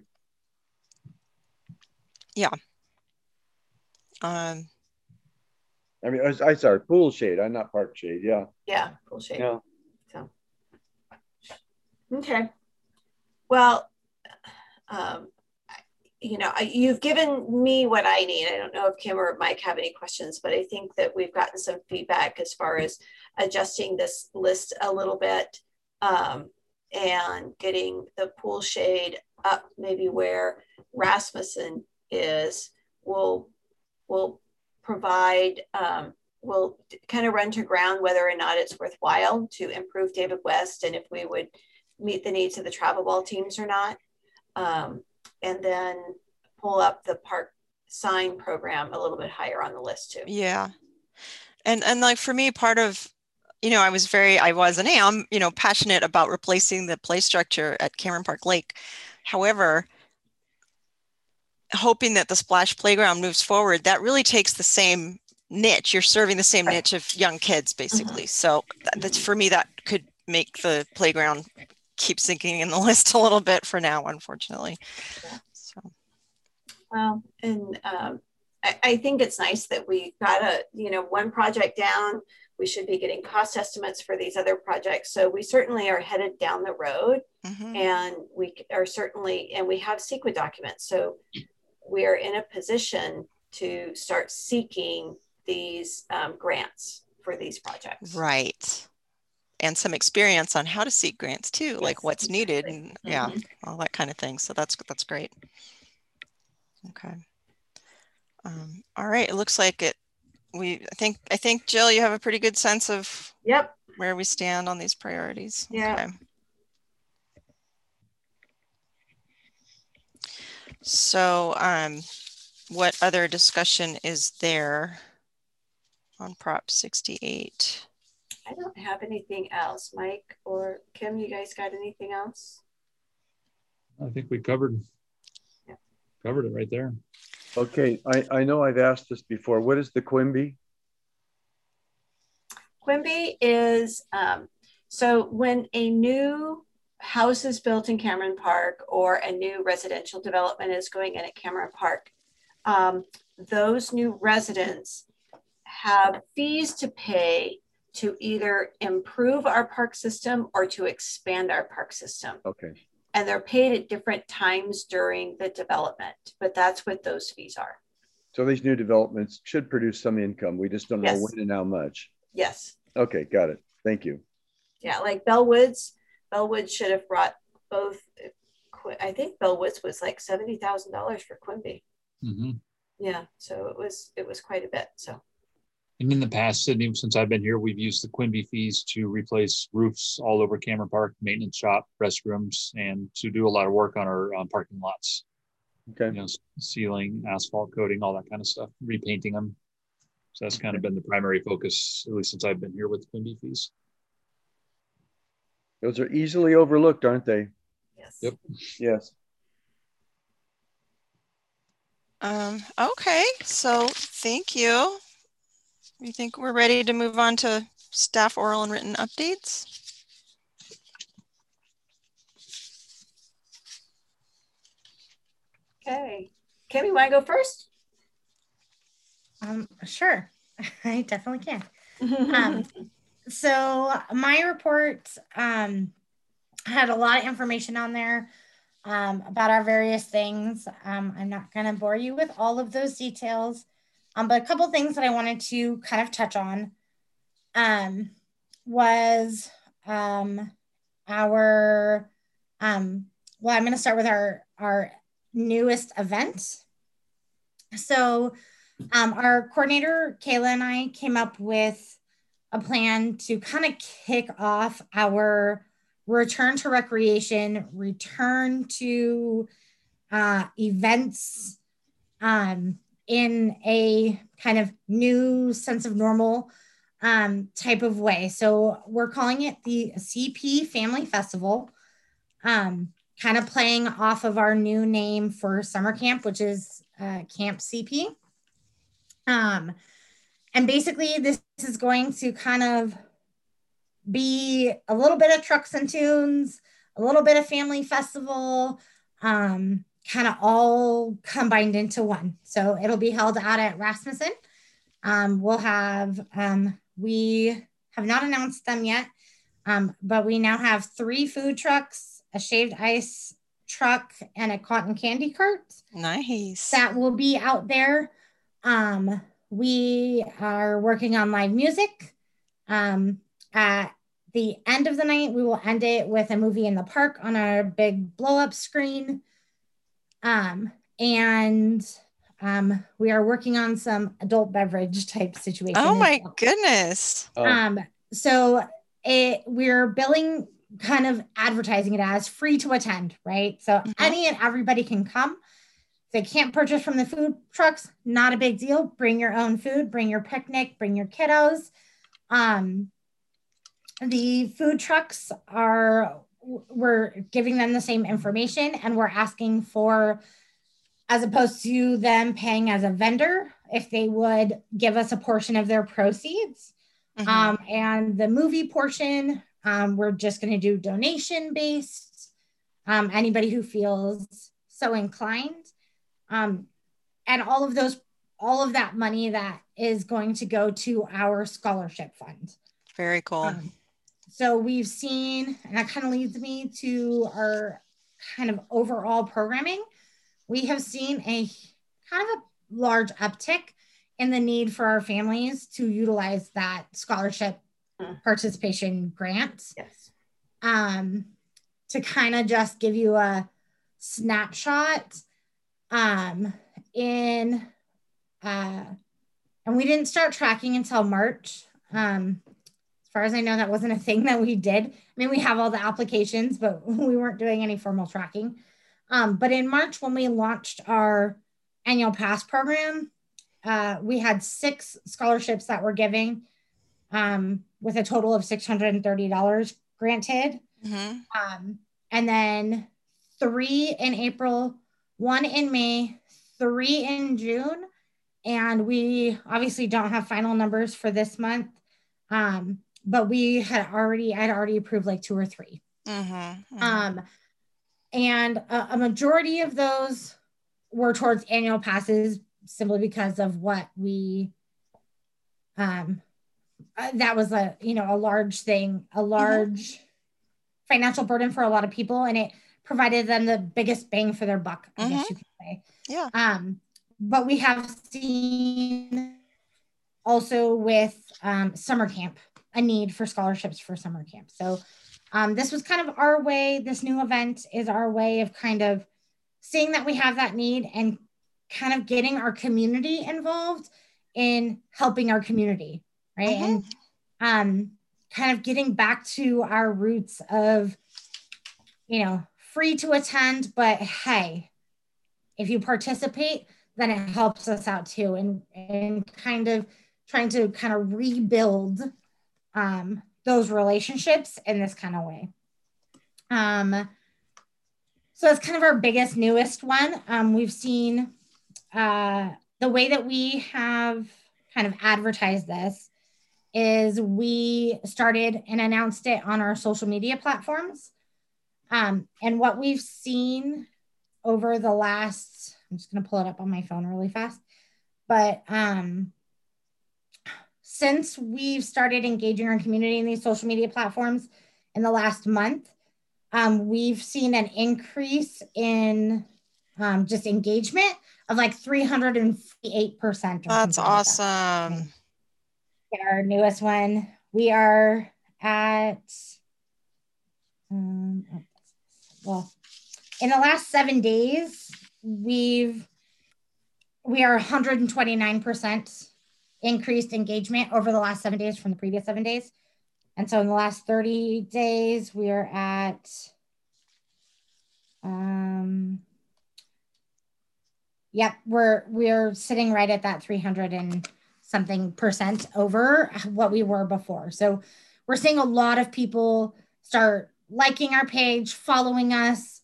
Yeah. Um, I mean, I, I sorry, pool shade. I'm not park shade. Yeah. Yeah, pool shade. Yeah. So, okay. Well, um, you know, you've given me what I need. I don't know if Kim or Mike have any questions, but I think that we've gotten some feedback as far as adjusting this list a little bit um, and getting the pool shade up maybe where Rasmussen is. We'll, we'll provide, um, we'll kind of run to ground whether or not it's worthwhile to improve David West and if we would meet the needs of the travel ball teams or not. Um, and then pull up the park sign program a little bit higher on the list too. Yeah. And, and like for me, part of, you know, I was very, I was and am, you know, passionate about replacing the play structure at Cameron Park Lake. However, hoping that the splash playground moves forward, that really takes the same niche. You're serving the same right. niche of young kids, basically. Mm-hmm. So that, that's for me, that could make the playground keep sinking in the list a little bit for now, unfortunately. Yeah. So, well, and um, I, I think it's nice that we got a, you know, one project down. We should be getting cost estimates for these other projects. So we certainly are headed down the road, mm-hmm. and we are certainly, and we have CEQA documents. So we're in a position to start seeking these um, grants for these projects. Right. And some experience on how to seek grants too, Yes, like what's exactly. needed and Mm-hmm. yeah, all that kind of thing. So that's that's great. Okay. Um, all right. It looks like it. We I think I think Jill, you have a pretty good sense of Yep. where we stand on these priorities. Yeah. Okay. So, um, what other discussion is there on Prop sixty-eight? I don't have anything else. Mike or Kim, you guys got anything else? I think we covered yeah. covered it right there. Okay, I, I know I've asked this before. What is the Quimby? Quimby is, um, so when a new house is built in Cameron Park or a new residential development is going in at Cameron Park, um, those new residents have fees to pay to either improve our park system or to expand our park system. Okay. And they're paid at different times during the development, but that's what those fees are. So these new developments should produce some income. We just don't know Yes. when and how much. Yes. Okay, got it. Thank you. Yeah, like Bellwoods, Bellwoods should have brought both. I think Bellwoods was like seventy thousand dollars for Quimby. Mm-hmm. Yeah, so it was it was quite a bit. So. And in the past, Sydney, since I've been here, we've used the Quimby fees to replace roofs all over Cameron Park, maintenance shop, restrooms, and to do a lot of work on our um, parking lots. Okay. You know, sealing, asphalt coating, all that kind of stuff, repainting them. So that's kind of been the primary focus, at least since I've been here with Quimby fees. Those are easily overlooked, aren't they? Yes. Yep. Yes. Um, okay, so thank you. You think we're ready to move on to staff oral and written updates? Okay. Kim, you want to go first? Um, sure, I definitely can. um, so my report um, had a lot of information on there um, about our various things. Um, I'm not going to bore you with all of those details, um, but a couple things that I wanted to kind of touch on um, was um, our, um, well, I'm going to start with our, our newest event. So um, our coordinator, Kayla, and I came up with a plan to kind of kick off our return to recreation, return to uh, events um, in a kind of new sense of normal um, type of way. So we're calling it the C P Family Festival, um, kind of playing off of our new name for summer camp, which is uh, Camp C P. Um, and basically this is going to kind of be a little bit of trucks and tunes, a little bit of family festival, um, kind of all combined into one. So it'll be held out at Rasmussen. Um, we'll have, um, we have not announced them yet, um, but we now have three food trucks, a shaved ice truck, and a cotton candy cart. Nice. That will be out there. Um, we are working on live music. Um, at the end of the night, we will end it with a movie in the park on our big blow up screen. Um, and um, we are working on some adult beverage type situation. Oh my well. goodness. Oh. Um, so it, we're billing, kind of advertising it as free to attend, right? So mm-hmm. any and everybody can come. If they can't purchase from the food trucks, not a big deal. Bring your own food, bring your picnic, bring your kiddos. Um, the food trucks are, we're giving them the same information, and we're asking for, as opposed to them paying as a vendor, if they would give us a portion of their proceeds. Mm-hmm. Um, and the movie portion, um, we're just going to do donation based. Um, anybody who feels so inclined. Um, and all of those, all of that money that is going to go to our scholarship fund. Very cool. Um, so we've seen, and that kind of leads me to our kind of overall programming. We have seen a kind of a large uptick in the need for our families to utilize that scholarship Mm. participation grant. Yes. Um, to kind of just give you a snapshot, um, in, uh, and we didn't start tracking until March. Um, as far as I know, that wasn't a thing that we did. I mean, we have all the applications, but we weren't doing any formal tracking. Um, but in March, when we launched our annual pass program, uh, we had six scholarships that we're giving, um, with a total of six hundred thirty dollars granted. Mm-hmm. Um, and then three in April, one in May, three in June. And we obviously don't have final numbers for this month. Um, but we had already, I'd already approved like two or three. Mm-hmm. Mm-hmm. Um, and a, a majority of those were towards annual passes, simply because of what we, um, uh, that was a, you know, a large thing, a large mm-hmm. financial burden for a lot of people. And it provided them the biggest bang for their buck, I mm-hmm. guess you could say. Yeah. Um, but we have seen also with um, summer camp, a need for scholarships for summer camp. So um, this was kind of our way, this new event is our way of kind of seeing that we have that need and kind of getting our community involved in helping our community, right? Mm-hmm. And um, kind of getting back to our roots of, you know, free to attend, but hey, if you participate, then it helps us out too. And, and kind of trying to kind of rebuild um, those relationships in this kind of way. Um, so it's kind of our biggest, newest one. Um, we've seen uh, the way that we have kind of advertised this is we started and announced it on our social media platforms. Um, and what we've seen over the last, I'm just going to pull it up on my phone really fast. But um, since we've started engaging our community in these social media platforms in the last month, um, we've seen an increase in um, just engagement of like three hundred fifty-eight percent. That's awesome. Like that. Okay. Our newest one, we are at, um, well, in the last seven days, we've, we are one hundred twenty-nine percent increased engagement over the last seven days from the previous seven days. And so in the last thirty days, we are at, um, yep, we're, we're sitting right at that three hundred and something percent over what we were before. So we're seeing a lot of people start liking our page, following us.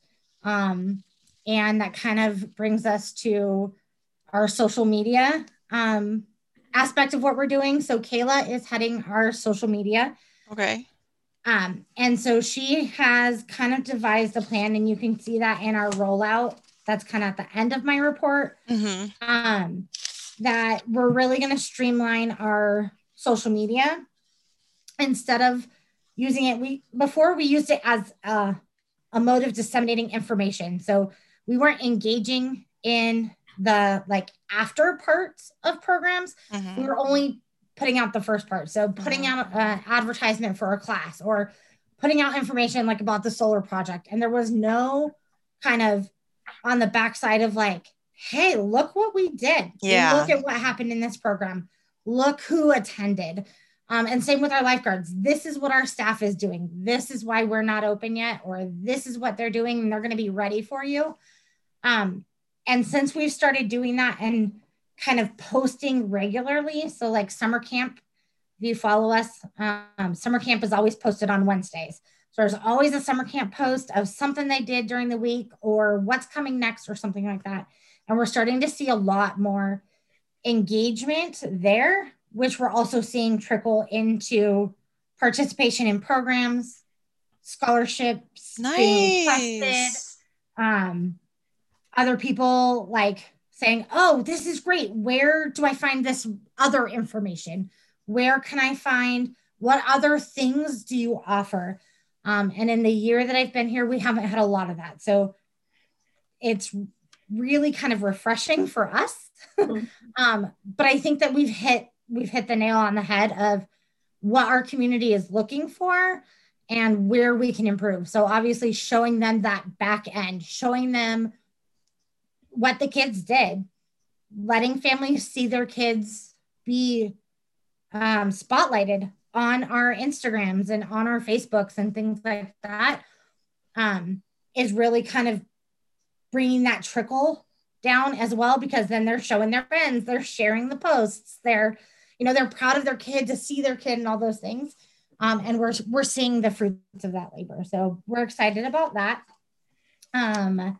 Um, and that kind of brings us to our social media um, aspect of what we're doing. So Kayla is heading our social media. Okay. Um, and so she has kind of devised a plan, and you can see that in our rollout. That's kind of at the end of my report. Mm-hmm. Um, that we're really going to streamline our social media instead of using it. We before we used it as a, a mode of disseminating information. So we weren't engaging in the like after parts of programs. Mm-hmm. We were only putting out the first part. So putting mm-hmm. out an advertisement for a class or putting out information like about the solar project. And there was no kind of on the backside of like, hey, look what we did. Yeah. Look at what happened in this program. Look who attended. Um, and same with our lifeguards. This is what our staff is doing. This is why we're not open yet, or this is what they're doing, and they're going to be ready for you. Um, and since we've started doing that and kind of posting regularly, so like summer camp, if you follow us, um, summer camp is always posted on Wednesdays. So there's always a summer camp post of something they did during the week or what's coming next or something like that. And we're starting to see a lot more engagement there, which we're also seeing trickle into participation in programs, scholarships, nice. being requested, um, other people like saying, oh, this is great. Where do I find this other information? Where can I find, what other things do you offer? Um, and in the year that I've been here, we haven't had a lot of that. So it's really kind of refreshing for us. um, but I think that we've hit we've hit the nail on the head of what our community is looking for and where we can improve. So obviously showing them that back end, showing them what the kids did, letting families see their kids be um, spotlighted on our Instagrams and on our Facebooks and things like that um, is really kind of bringing that trickle down as well, because then they're showing their friends, they're sharing the posts, they're, you know, they're proud of their kid to see their kid and all those things. Um, and we're, we're seeing the fruits of that labor. So we're excited about that. Um,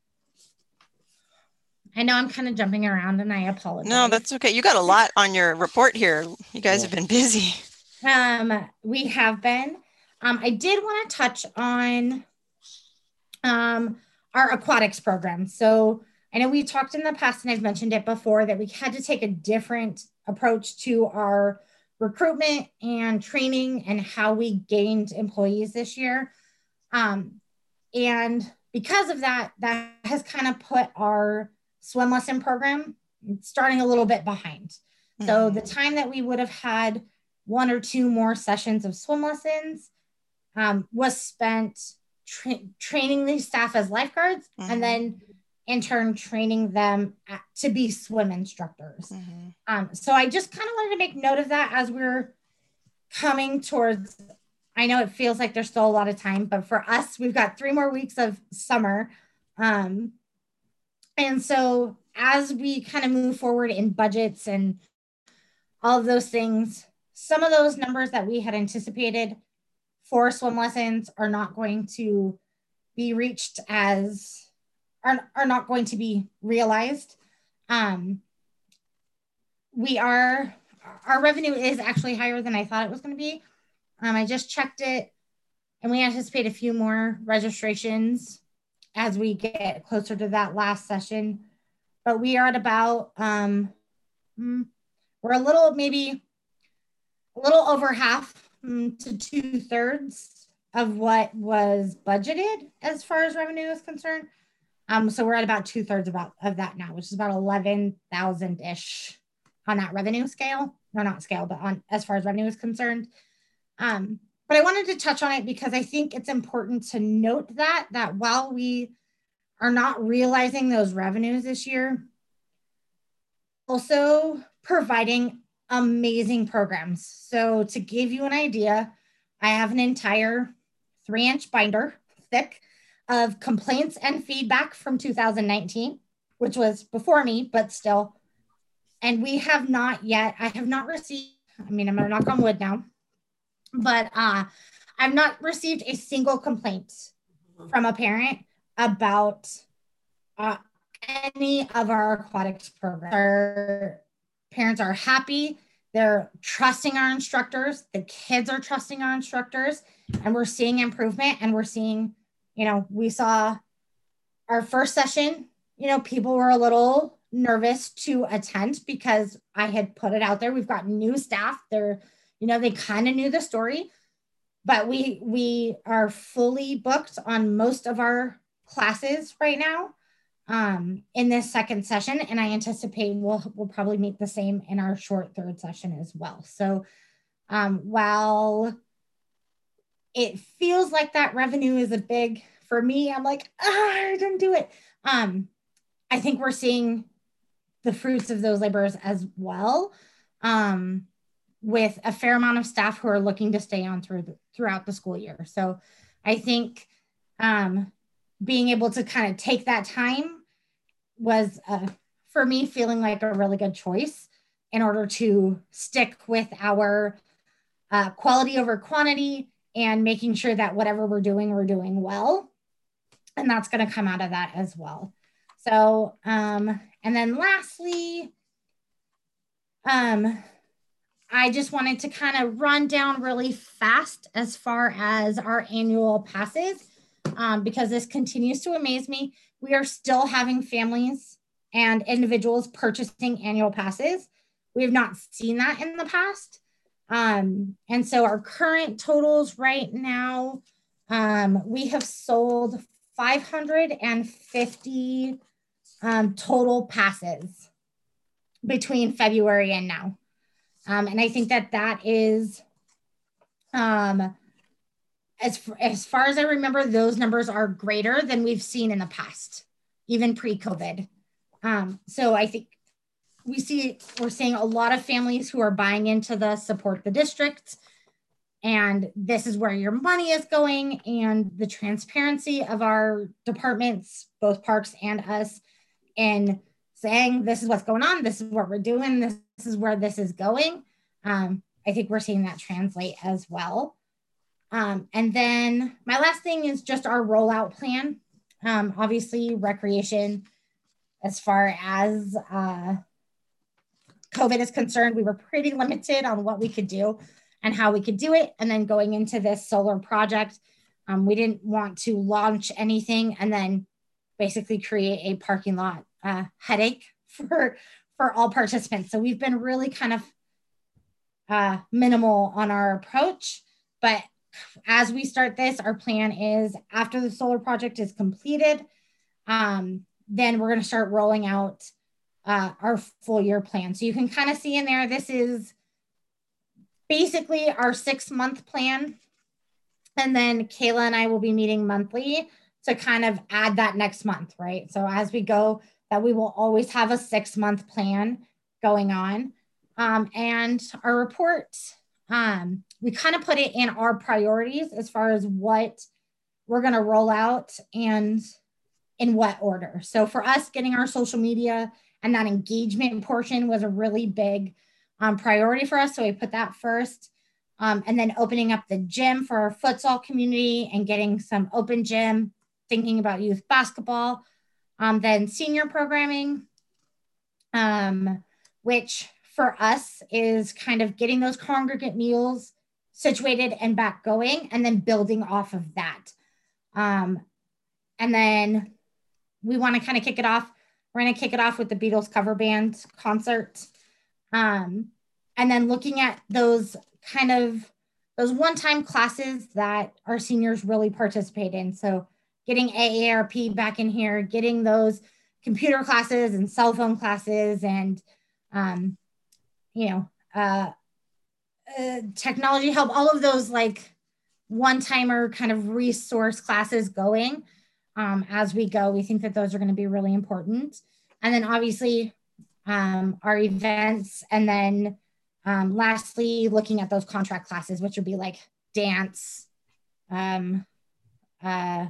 I know I'm kind of jumping around and I apologize. No, that's okay. You got a lot on your report here. You guys yeah. have been busy. Um, we have been. Um, I did want to touch on um, our aquatics program. So I know we talked in the past and I've mentioned it before that we had to take a different approach to our recruitment and training and how we gained employees this year. Um, and because of that, that has kind of put our swim lesson program starting a little bit behind. Mm-hmm. So the time that we would have had one or two more sessions of swim lessons um, was spent tra- training the staff as lifeguards, mm-hmm. and then in turn training them at, to be swim instructors. Mm-hmm. Um, so I just kind of wanted to make note of that as we're coming towards, I know it feels like there's still a lot of time, but for us, we've got three more weeks of summer. Um, and so as we kind of move forward in budgets and all of those things, some of those numbers that we had anticipated for swim lessons are not going to be reached as, are, are not going to be realized. Um, we are, our revenue is actually higher than I thought it was going to be. Um, I just checked it and we anticipate a few more registrations as we get closer to that last session. But we are at about, um, we're a little, maybe a little over half um, to two thirds of what was budgeted as far as revenue is concerned. Um, so we're at about two thirds about of that now, which is about eleven thousand ish on that revenue scale, or not scale, but on as far as revenue is concerned. Um, but I wanted to touch on it because I think it's important to note that, that while we are not realizing those revenues this year, also providing amazing programs. So to give you an idea, I have an entire three inch binder thick of complaints and feedback from two thousand nineteen, which was before me, but still. And we have not yet, I have not received, I mean, I'm gonna knock on wood now, but uh, I've not received a single complaint from a parent about uh, any of our aquatics programs. Our parents are happy. They're trusting our instructors. The kids are trusting our instructors, and we're seeing improvement. And we're seeing, you know, we saw our first session, you know, people were a little nervous to attend because I had put it out there. We've got new staff. They're, you know, they kind of knew the story, but we, we are fully booked on most of our classes right now um, in this second session. And I anticipate we'll, we'll probably meet the same in our short third session as well. So um, while it feels like that revenue is a big, for me, I'm like, ah, I didn't do it. Um, I think we're seeing the fruits of those labors as well, um, with a fair amount of staff who are looking to stay on through the, throughout the school year. So I think um, being able to kind of take that time was, uh, for me, feeling like a really good choice in order to stick with our uh, quality over quantity and making sure that whatever we're doing, we're doing well. And that's going to come out of that as well. So, um, and then lastly, um, I just wanted to kind of run down really fast as far as our annual passes, um, because this continues to amaze me. We are still having families and individuals purchasing annual passes. We have not seen that in the past. Um, and so our current totals right now, um, we have sold five hundred fifty um, total passes between February and now. Um, and I think that that is, um, as, as far as I remember, those numbers are greater than we've seen in the past, even pre-COVID. Um, so I think we see, we're seeing a lot of families who are buying into the support the district, and this is where your money is going, and the transparency of our departments, both parks and us, in saying this is what's going on, this is what we're doing, this, this is where this is going. Um, I think we're seeing that translate as well. Um, and then my last thing is just our rollout plan. Um, obviously, recreation, as far as uh, COVID is concerned, we were pretty limited on what we could do and how we could do it. And then going into this solar project, um, we didn't want to launch anything and then basically create a parking lot uh, headache for, for all participants. So we've been really kind of uh, minimal on our approach. But as we start this, our plan is after the solar project is completed, um, then we're going to start rolling out uh, our full year plan. So you can kind of see in there, this is basically our six month plan. And then Kayla and I will be meeting monthly to kind of add that next month, right? So as we go, that we will always have a six month plan going on. Um, and our report, um, we kind of put it in our priorities as far as what we're going to roll out and in what order. So for us, getting our social media and that engagement portion was a really big um, priority for us. So we put that first. Um, and then opening up the gym for our futsal community and getting some open gym, thinking about youth basketball. Um, then senior programming, um, which for us is kind of getting those congregate meals situated and back going, and then building off of that. Um, and then we want to kind of kick it off. We're going to kick it off with the Beatles cover band concert. Um, and then looking at those kind of those one-time classes that our seniors really participate in. So getting A A R P back in here, getting those computer classes and cell phone classes and, um, you know, uh, uh, technology help, all of those like one-timer kind of resource classes going um, as we go. We think that those are going to be really important. And then obviously um, our events, and then um, lastly, looking at those contract classes, which would be like dance, um, uh,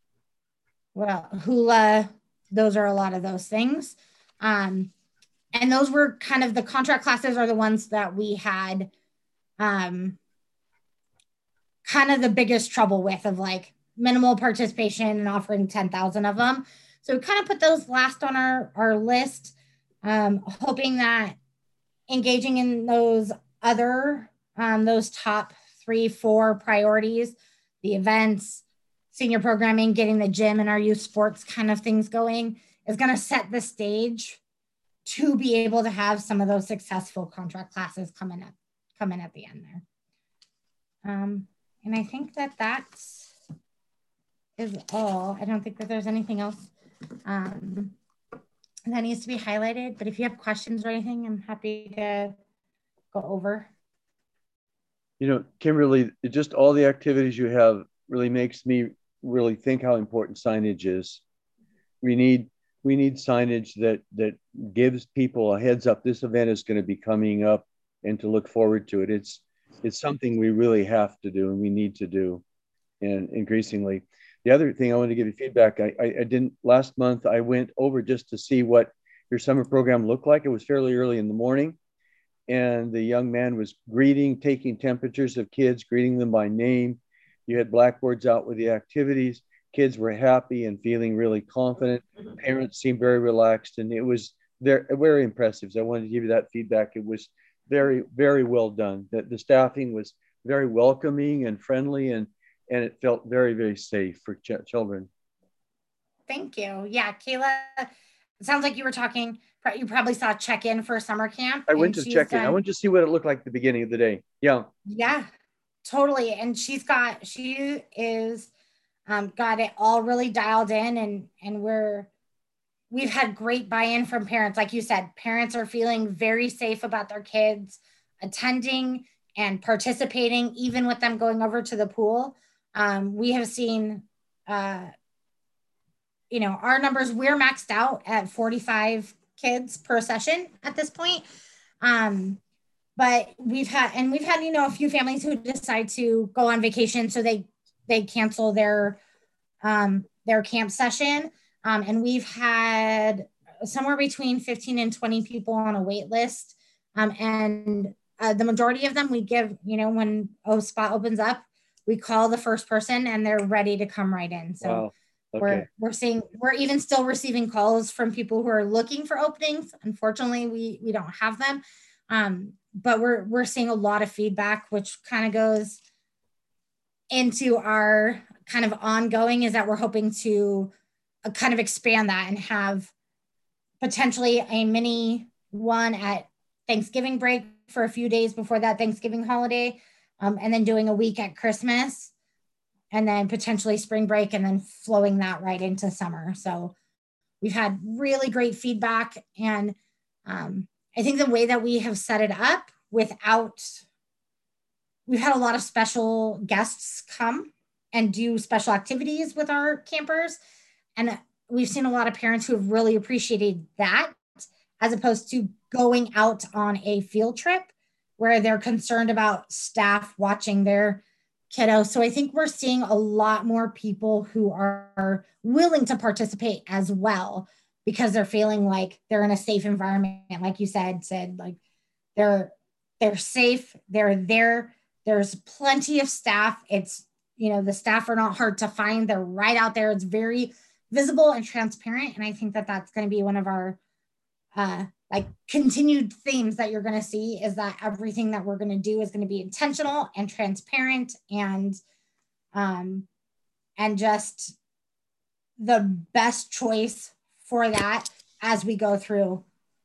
well, hula, those are a lot of those things. Um, and those were kind of the contract classes are the ones that we had um, kind of the biggest trouble with, of like minimal participation and offering ten thousand of them. So we kind of put those last on our, our list, um, hoping that engaging in those other, um, those top three, four priorities, the events, senior programming, getting the gym and our youth sports kind of things going, is going to set the stage to be able to have some of those successful contract classes coming up, coming at the end there. Um, and I think that that's is all. I don't think that there's anything else um, that needs to be highlighted, but if you have questions or anything, I'm happy to go over. You know, Kimberly, just all the activities you have really makes me really think how important signage is. We need we need signage that that gives people a heads up. This event is going to be coming up, and to look forward to it. It's it's something we really have to do and we need to do, and increasingly. The other thing I want to give you feedback. I, I I didn't last month. I went over just to see what your summer program looked like. It was fairly early in the morning, and the young man was greeting, taking temperatures of kids, greeting them by name. You had blackboards out with the activities. Kids were happy and feeling really confident. Parents seemed very relaxed, and it was very, very impressive. So I wanted to give you that feedback. It was very, very well done. That the staffing was very welcoming and friendly, and and it felt very, very safe for ch children. Thank you. Yeah, Kayla, it sounds like you were talking, you probably saw check-in for summer camp. I went to check in. I went to see what it looked like at the beginning of the day. Yeah. Yeah, totally. And she's got, she is, um, got it all really dialed in, and, and we're, we've had great buy-in from parents. Like you said, parents are feeling very safe about their kids attending and participating, even with them going over to the pool. Um, we have seen, uh, you know, our numbers, we're maxed out at forty-five kids per session at this point. Um, but we've had, and we've had, you know, a few families who decide to go on vacation. So they, they cancel their, um, their camp session. Um, and we've had somewhere between fifteen and twenty people on a wait list. Um, and uh, the majority of them we give, you know, when a spot opens up, we call the first person and they're ready to come right in. So Wow. Okay. we're, we're seeing, we're even still receiving calls from people who are looking for openings. Unfortunately, we, we don't have them. Um, but we're, we're seeing a lot of feedback, which kind of goes into our kind of ongoing, is that we're hoping to uh, kind of expand that and have potentially a mini one at Thanksgiving break for a few days before that Thanksgiving holiday, um, and then doing a week at Christmas, and then potentially spring break, and then flowing that right into summer. So we've had really great feedback. And um, I think the way that we have set it up without, we've had a lot of special guests come and do special activities with our campers. And we've seen a lot of parents who have really appreciated that, as opposed to going out on a field trip where they're concerned about staff watching their kiddo. So I think we're seeing a lot more people who are willing to participate as well, because they're feeling like they're in a safe environment. Like you said, said like they're, they're safe. They're there. There's plenty of staff. It's, you know, the staff are not hard to find. They're right out there. It's very visible and transparent. And I think that that's going to be one of our uh, like continued themes that you're going to see, is that everything that we're going to do is going to be intentional and transparent, and, um, and just the best choice for that as we go through.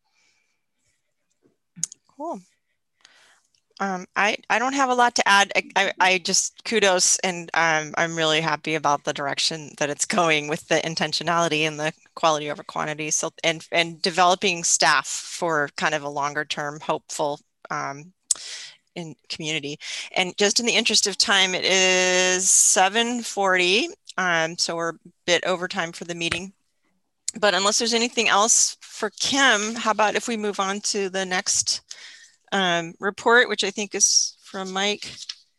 Cool. Um, I, I don't have a lot to add. I, I, I just kudos, and um, I'm really happy about the direction that it's going with the intentionality and the quality over quantity. So, and, and developing staff for kind of a longer term, hopeful um, in community. And just in the interest of time, it is seven forty. Um, so we're a bit over time for the meeting. But unless there's anything else for Kim, how about if we move on to the next um, report, which I think is from Mike.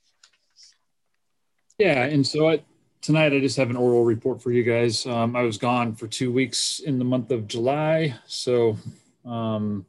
Yeah, and so I, tonight I just have an oral report for you guys. Um, I was gone for two weeks in the month of July, so um,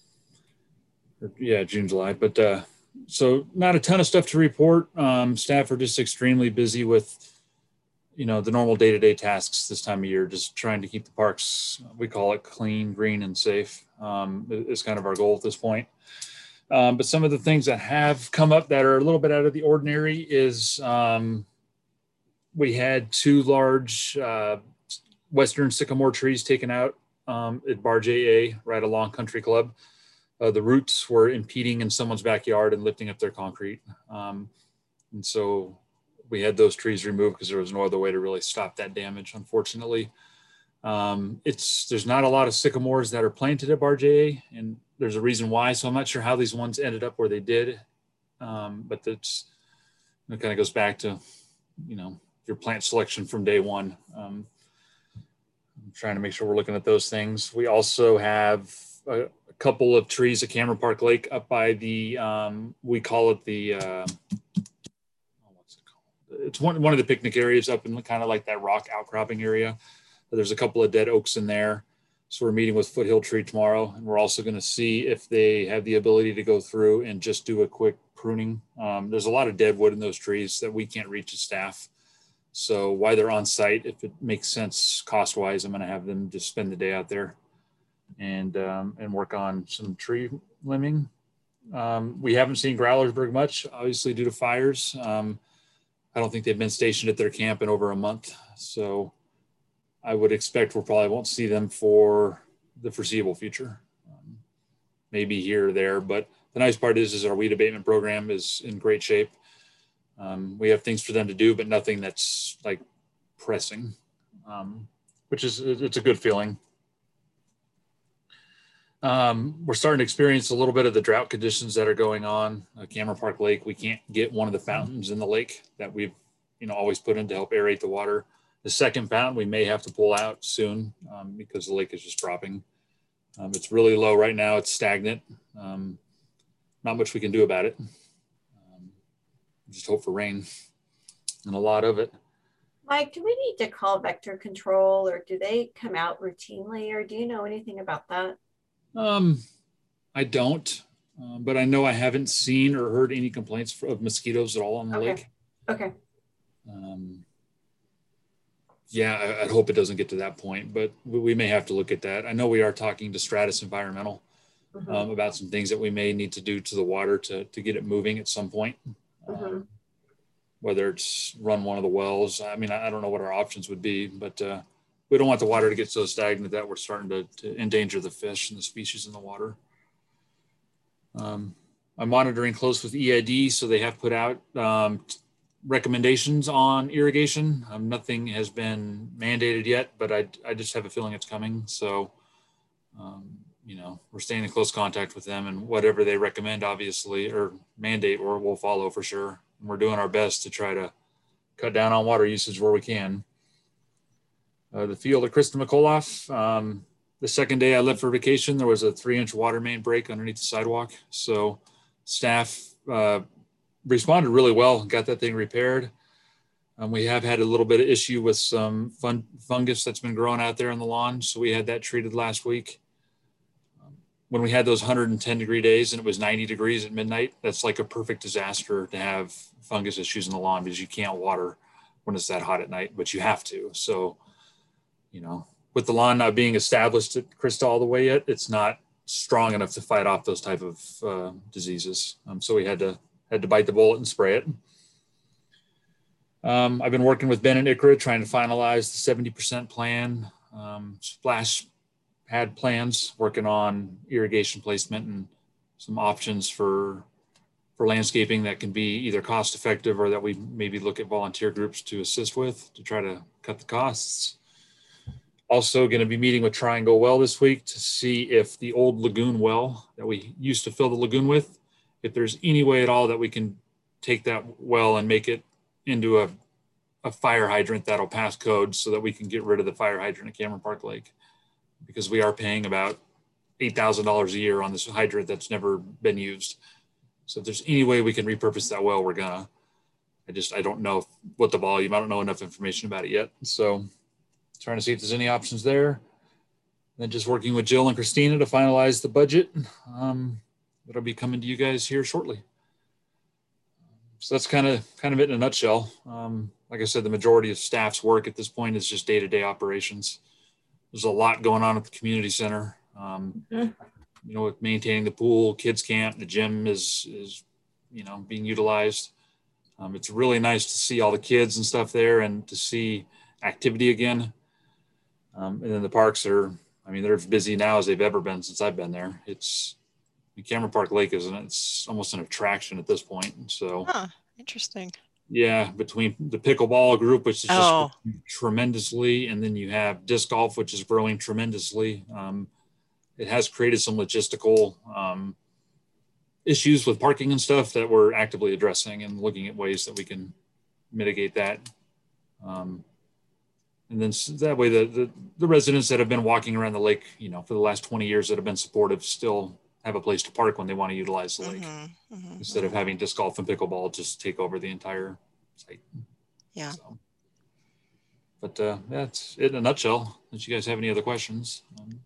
or, yeah, June, July. But uh, so not a ton of stuff to report. Um, staff are just extremely busy with, you know, the normal day-to-day tasks this time of year, just trying to keep the parks, we call it clean, green, and safe. Um, is kind of our goal at this point. Um, but some of the things that have come up that are a little bit out of the ordinary is um, we had two large uh, Western sycamore trees taken out um, at Bar J A right along Country Club. Uh, the roots were impeding in someone's backyard and lifting up their concrete. Um, and so we had those trees removed because there was no other way to really stop that damage, unfortunately. Um, it's there's not a lot of sycamores that are planted at Bar J A, and there's a reason why. So I'm not sure how these ones ended up where they did, um, but that's it kind of goes back to, you know, your plant selection from day one. Um, I'm trying to make sure we're looking at those things. We also have a, a couple of trees at Cameron Park Lake up by the um, we call it the uh, what's it called? It's one one of the picnic areas up in kind of like that rock outcropping area. There's a couple of dead oaks in there. So we're meeting with Foothill Tree tomorrow, and we're also going to see if they have the ability to go through and just do a quick pruning. Um, there's a lot of dead wood in those trees that we can't reach as staff. So while they're on site, if it makes sense cost-wise, I'm going to have them just spend the day out there and um, and work on some tree limbing. Um, we haven't seen Growlersburg much, obviously due to fires. Um, I don't think they've been stationed at their camp in over a month. So I would expect we probably won't see them for the foreseeable future. Um, maybe here or there, but the nice part is, is our weed abatement program is in great shape. Um, we have things for them to do, but nothing that's like pressing, um, which is, it's a good feeling. Um, we're starting to experience a little bit of the drought conditions that are going on. Uh, Cameron Park Lake, we can't get one of the fountains in the lake that we've, you know, always put in to help aerate the water. The second fountain we may have to pull out soon um, because the lake is just dropping. Um, it's really low right now. It's stagnant. Um, not much we can do about it. Um, just hope for rain and a lot of it. Mike, do we need to call vector control, or do they come out routinely, or do you know anything about that? Um, I don't, um, but I know I haven't seen or heard any complaints for, of mosquitoes at all on the Okay. lake. Okay. Um, yeah, I, I hope it doesn't get to that point, but we, we may have to look at that. I know we are talking to Stratus Environmental Mm-hmm. um, about some things that we may need to do to the water to, to get it moving at some point. Mm-hmm. Um, whether it's run one of the wells. I mean, I, I don't know what our options would be, but uh, we don't want the water to get so stagnant that we're starting to, to endanger the fish and the species in the water. Um, I'm monitoring close with E I D, so they have put out um, recommendations on irrigation. Um, nothing has been mandated yet, but I, I just have a feeling it's coming. So, um, you know, we're staying in close contact with them, and whatever they recommend, obviously, or mandate, or we'll follow for sure. And we're doing our best to try to cut down on water usage where we can. Uh, the field at Krista McCullough, um, the second day I left for vacation, there was a three inch water main break underneath the sidewalk. So staff uh, responded really well, got that thing repaired. Um, we have had a little bit of issue with some fun, fungus that's been growing out there on the lawn. So we had that treated last week. Um, when we had those one hundred ten degree days and it was ninety degrees at midnight, that's like a perfect disaster to have fungus issues in the lawn because you can't water when it's that hot at night, but you have to. So, you know, with the lawn not being established at Krista all the way yet, it's not strong enough to fight off those type of uh, diseases. Um, so we had to had to bite the bullet and spray it. Um, I've been working with Ben and Ikra trying to finalize the seventy percent plan, um, splash pad plans, working on irrigation placement and some options for for landscaping that can be either cost effective or that we maybe look at volunteer groups to assist with to try to cut the costs. Also going to be meeting with Triangle Well this week to see if the old lagoon well that we used to fill the lagoon with, if there's any way at all that we can take that well and make it into a, a fire hydrant that'll pass code so that we can get rid of the fire hydrant at Cameron Park Lake. Because we are paying about eight thousand dollars a year on this hydrant that's never been used. So if there's any way we can repurpose that well, we're gonna. I just, I don't know if, what the volume, I don't know enough information about it yet. So trying to see if there's any options there. Then just working with Jill and Christina to finalize the budget. Um, that'll be coming to you guys here shortly. So that's kind of kind of it in a nutshell. Um, like I said, the majority of staff's work at this point is just day-to-day operations. There's a lot going on at the community center. Um, mm-hmm. You know, with maintaining the pool, kids camp, the gym is, is you know, being utilized. Um, it's really nice to see all the kids and stuff there and to see activity again. Um, and then the parks are, I mean, they're as busy now as they've ever been since I've been there. It's, I mean, Cameron Park Lake isn't it? It's almost an attraction at this point. So, huh, interesting. Yeah, between the pickleball group, which is just oh. tremendously, and then you have disc golf, which is growing tremendously. Um, it has created some logistical um, issues with parking and stuff that we're actively addressing and looking at ways that we can mitigate that. Um, and then that way the, the, the residents that have been walking around the lake, you know, for the last twenty years that have been supportive still have a place to park when they want to utilize the lake mm-hmm, mm-hmm, instead mm-hmm. of having disc golf and pickleball just take over the entire site. Yeah. So, but uh, that's it in a nutshell. Unless you guys have any other questions. Um,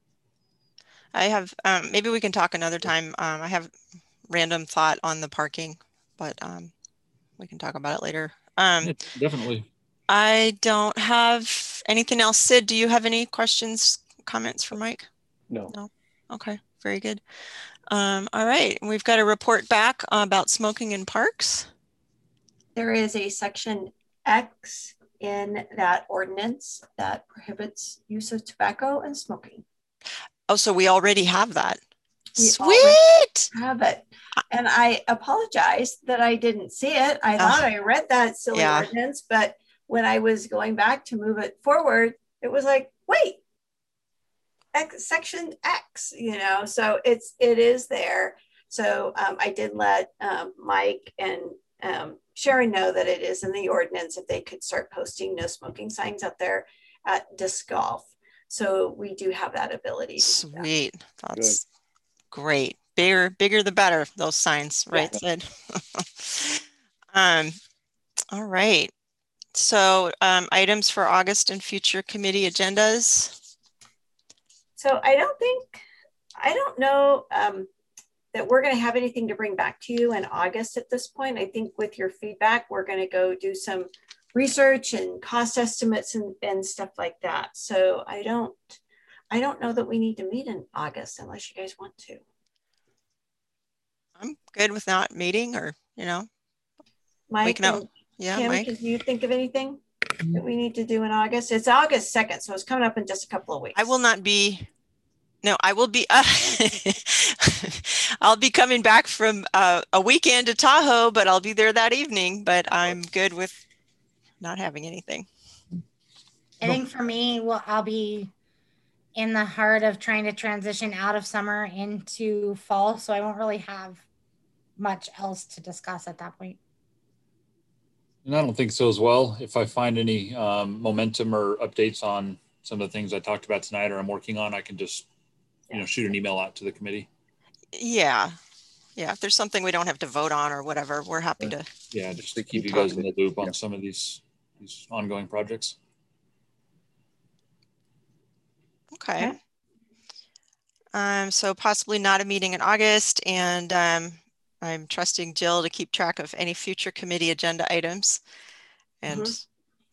I have, um, maybe we can talk another time. Um, I have random thought on the parking, but um, we can talk about it later. Um, yeah, definitely. I don't have anything else. Sid, do you have any questions, comments for Mike? No. No. Okay, very good. Um, all right, we've got a report back about smoking in parks. There is a section X in that ordinance that prohibits use of tobacco and smoking. Oh, so we already have that. We Sweet. Have it. And I apologize that I didn't see it. I thought uh, I read that silly yeah. ordinance, but when I was going back to move it forward, it was like, wait, X, section X, you know, so it's, it is there. So um, I did let um, Mike and um, Sharon know that it is in the ordinance if they could start posting no smoking signs out there at disc golf. So we do have that ability. Sweet. That. That's Good. Great. Bigger, bigger the better, those signs, right, Yeah. Sid? um, all right. So um, items for August and future committee agendas. So I don't think, I don't know um, that we're going to have anything to bring back to you in August at this point. I think with your feedback, we're going to go do some research and cost estimates and, and stuff like that. So I don't, I don't know that we need to meet in August unless you guys want to. I'm good with not meeting, or, you know, Mike and yeah, Kim, Mike. can you think of anything that we need to do in August? It's August second, so it's coming up in just a couple of weeks. I will not be, no, I will be, uh, I'll be coming back from uh, a weekend to Tahoe, but I'll be there that evening, but I'm good with not having anything. I think for me, well, I'll be in the heart of trying to transition out of summer into fall, so I won't really have much else to discuss at that point. And I don't think so as well. If I find any um, momentum or updates on some of the things I talked about tonight or I'm working on, I can just, you know, shoot an email out to the committee. Yeah. Yeah. If there's something we don't have to vote on or whatever, we're happy to. Yeah, just to keep you guys in the loop on yeah. some of these, these ongoing projects. Okay. okay. Um, so possibly not a meeting in August, and um, I'm trusting Jill to keep track of any future committee agenda items, and mm-hmm.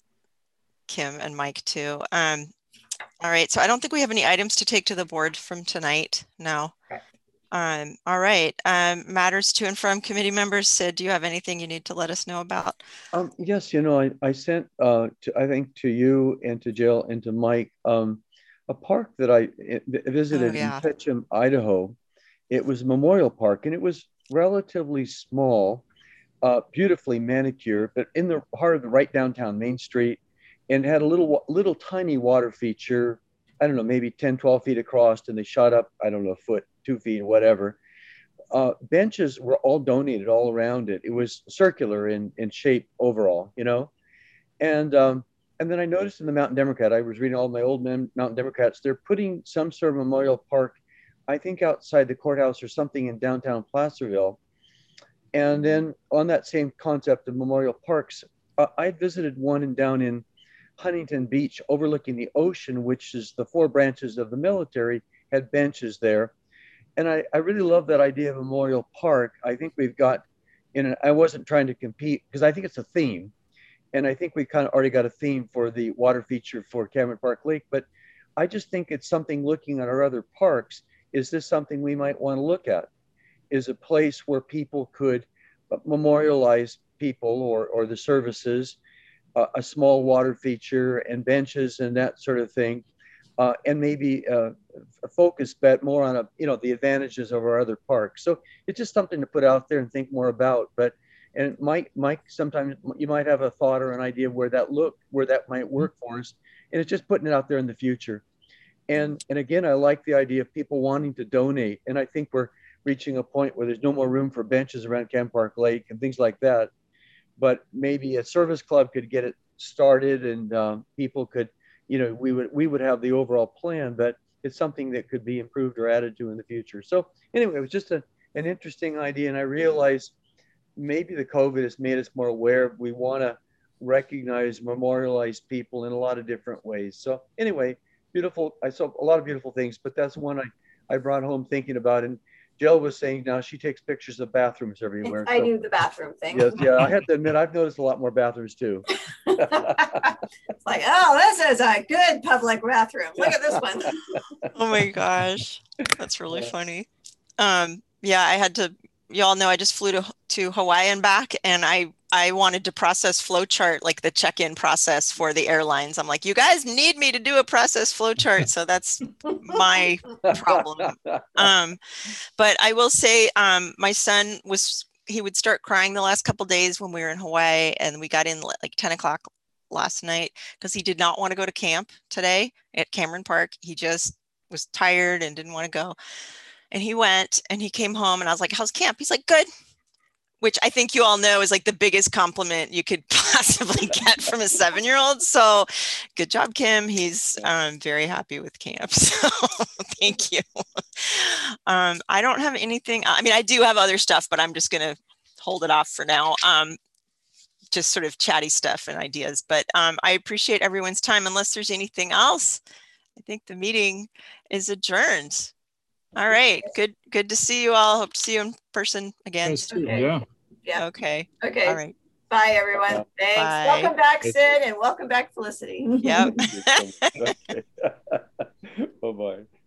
Kim and Mike too. Um, all right, so I don't think we have any items to take to the board from tonight. No. Okay. Um, all right, um, matters to and from committee members. Sid, do you have anything you need to let us know about? Um, yes, you know, I, I sent, uh, to, I think to you and to Jill and to Mike, um, a park that I visited oh, yeah. in Ketchum, Idaho. It was a memorial park, and it was relatively small, uh, beautifully manicured, but in the heart of the right downtown Main Street, and had a little, little tiny water feature, I don't know, maybe ten, twelve feet across, and they shot up, I don't know, a foot, two feet, whatever. Uh, benches were all donated all around it. It was circular in, in shape overall, you know? And, um, And then I noticed in the Mountain Democrat, I was reading all my old Mountain Democrats, they're putting some sort of memorial park, I think outside the courthouse or something in downtown Placerville. And then on that same concept of memorial parks, uh, I visited one in, down in Huntington Beach overlooking the ocean, which is the four branches of the military had benches there. And I, I really love that idea of a memorial park. I think we've got, in an, I wasn't trying to compete because I think it's a theme. And I think we kind of already got a theme for the water feature for Cameron Park Lake, but I just think it's something looking at our other parks. Is this something we might want to look at? Is a place where people could memorialize people or, or the services, uh, a small water feature and benches and that sort of thing. Uh, and maybe uh, a focus bet more on, a, you know, the advantages of our other parks. So it's just something to put out there and think more about. But And Mike, Mike, sometimes you might have a thought or an idea of where that look, where that might work for us. And it's just putting it out there in the future. And, and again, I like the idea of people wanting to donate. And I think we're reaching a point where there's no more room for benches around Cameron Park Lake and things like that. But maybe a service club could get it started and uh, people could, you know, we would, we would have the overall plan, but it's something that could be improved or added to in the future. So anyway, it was just a, an interesting idea. And I realized maybe the COVID has made us more aware. We want to recognize, memorialize people in a lot of different ways. So anyway, beautiful. I saw a lot of beautiful things, but that's one I, I brought home thinking about. And Jill was saying now she takes pictures of bathrooms everywhere. I so, do the bathroom thing. Yes, yeah. I have to admit, I've noticed a lot more bathrooms too. It's like, oh, this is a good public bathroom. Look at this one. Oh my gosh. That's really funny. Um, yeah, I had to, y'all know I just flew to, to Hawaii and back, and I, I wanted to process flowchart, like the check-in process for the airlines. I'm like, you guys need me to do a process flowchart. So that's my problem. Um, but I will say um, my son was, he would start crying the last couple of days when we were in Hawaii, and we got in like ten o'clock last night because he did not want to go to camp today at Cameron Park. He just was tired and didn't want to go. And he went and he came home and I was like, how's camp? He's like, good. Which I think you all know is like the biggest compliment you could possibly get from a seven-year-old. So good job, Kim. He's um, very happy with camp. So thank you. Um, I don't have anything. I mean, I do have other stuff, but I'm just going to hold it off for now. Um, just sort of chatty stuff and ideas. But um, I appreciate everyone's time. Unless there's anything else, I think the meeting is adjourned. All right. Good. Good to see you all. Hope to see you in person again. Yes, too. Okay. Yeah. Yeah. Okay. Okay. All right. Bye, everyone. Thanks. Bye. Welcome back, Sid, and welcome back, Felicity. Yep. Bye-bye.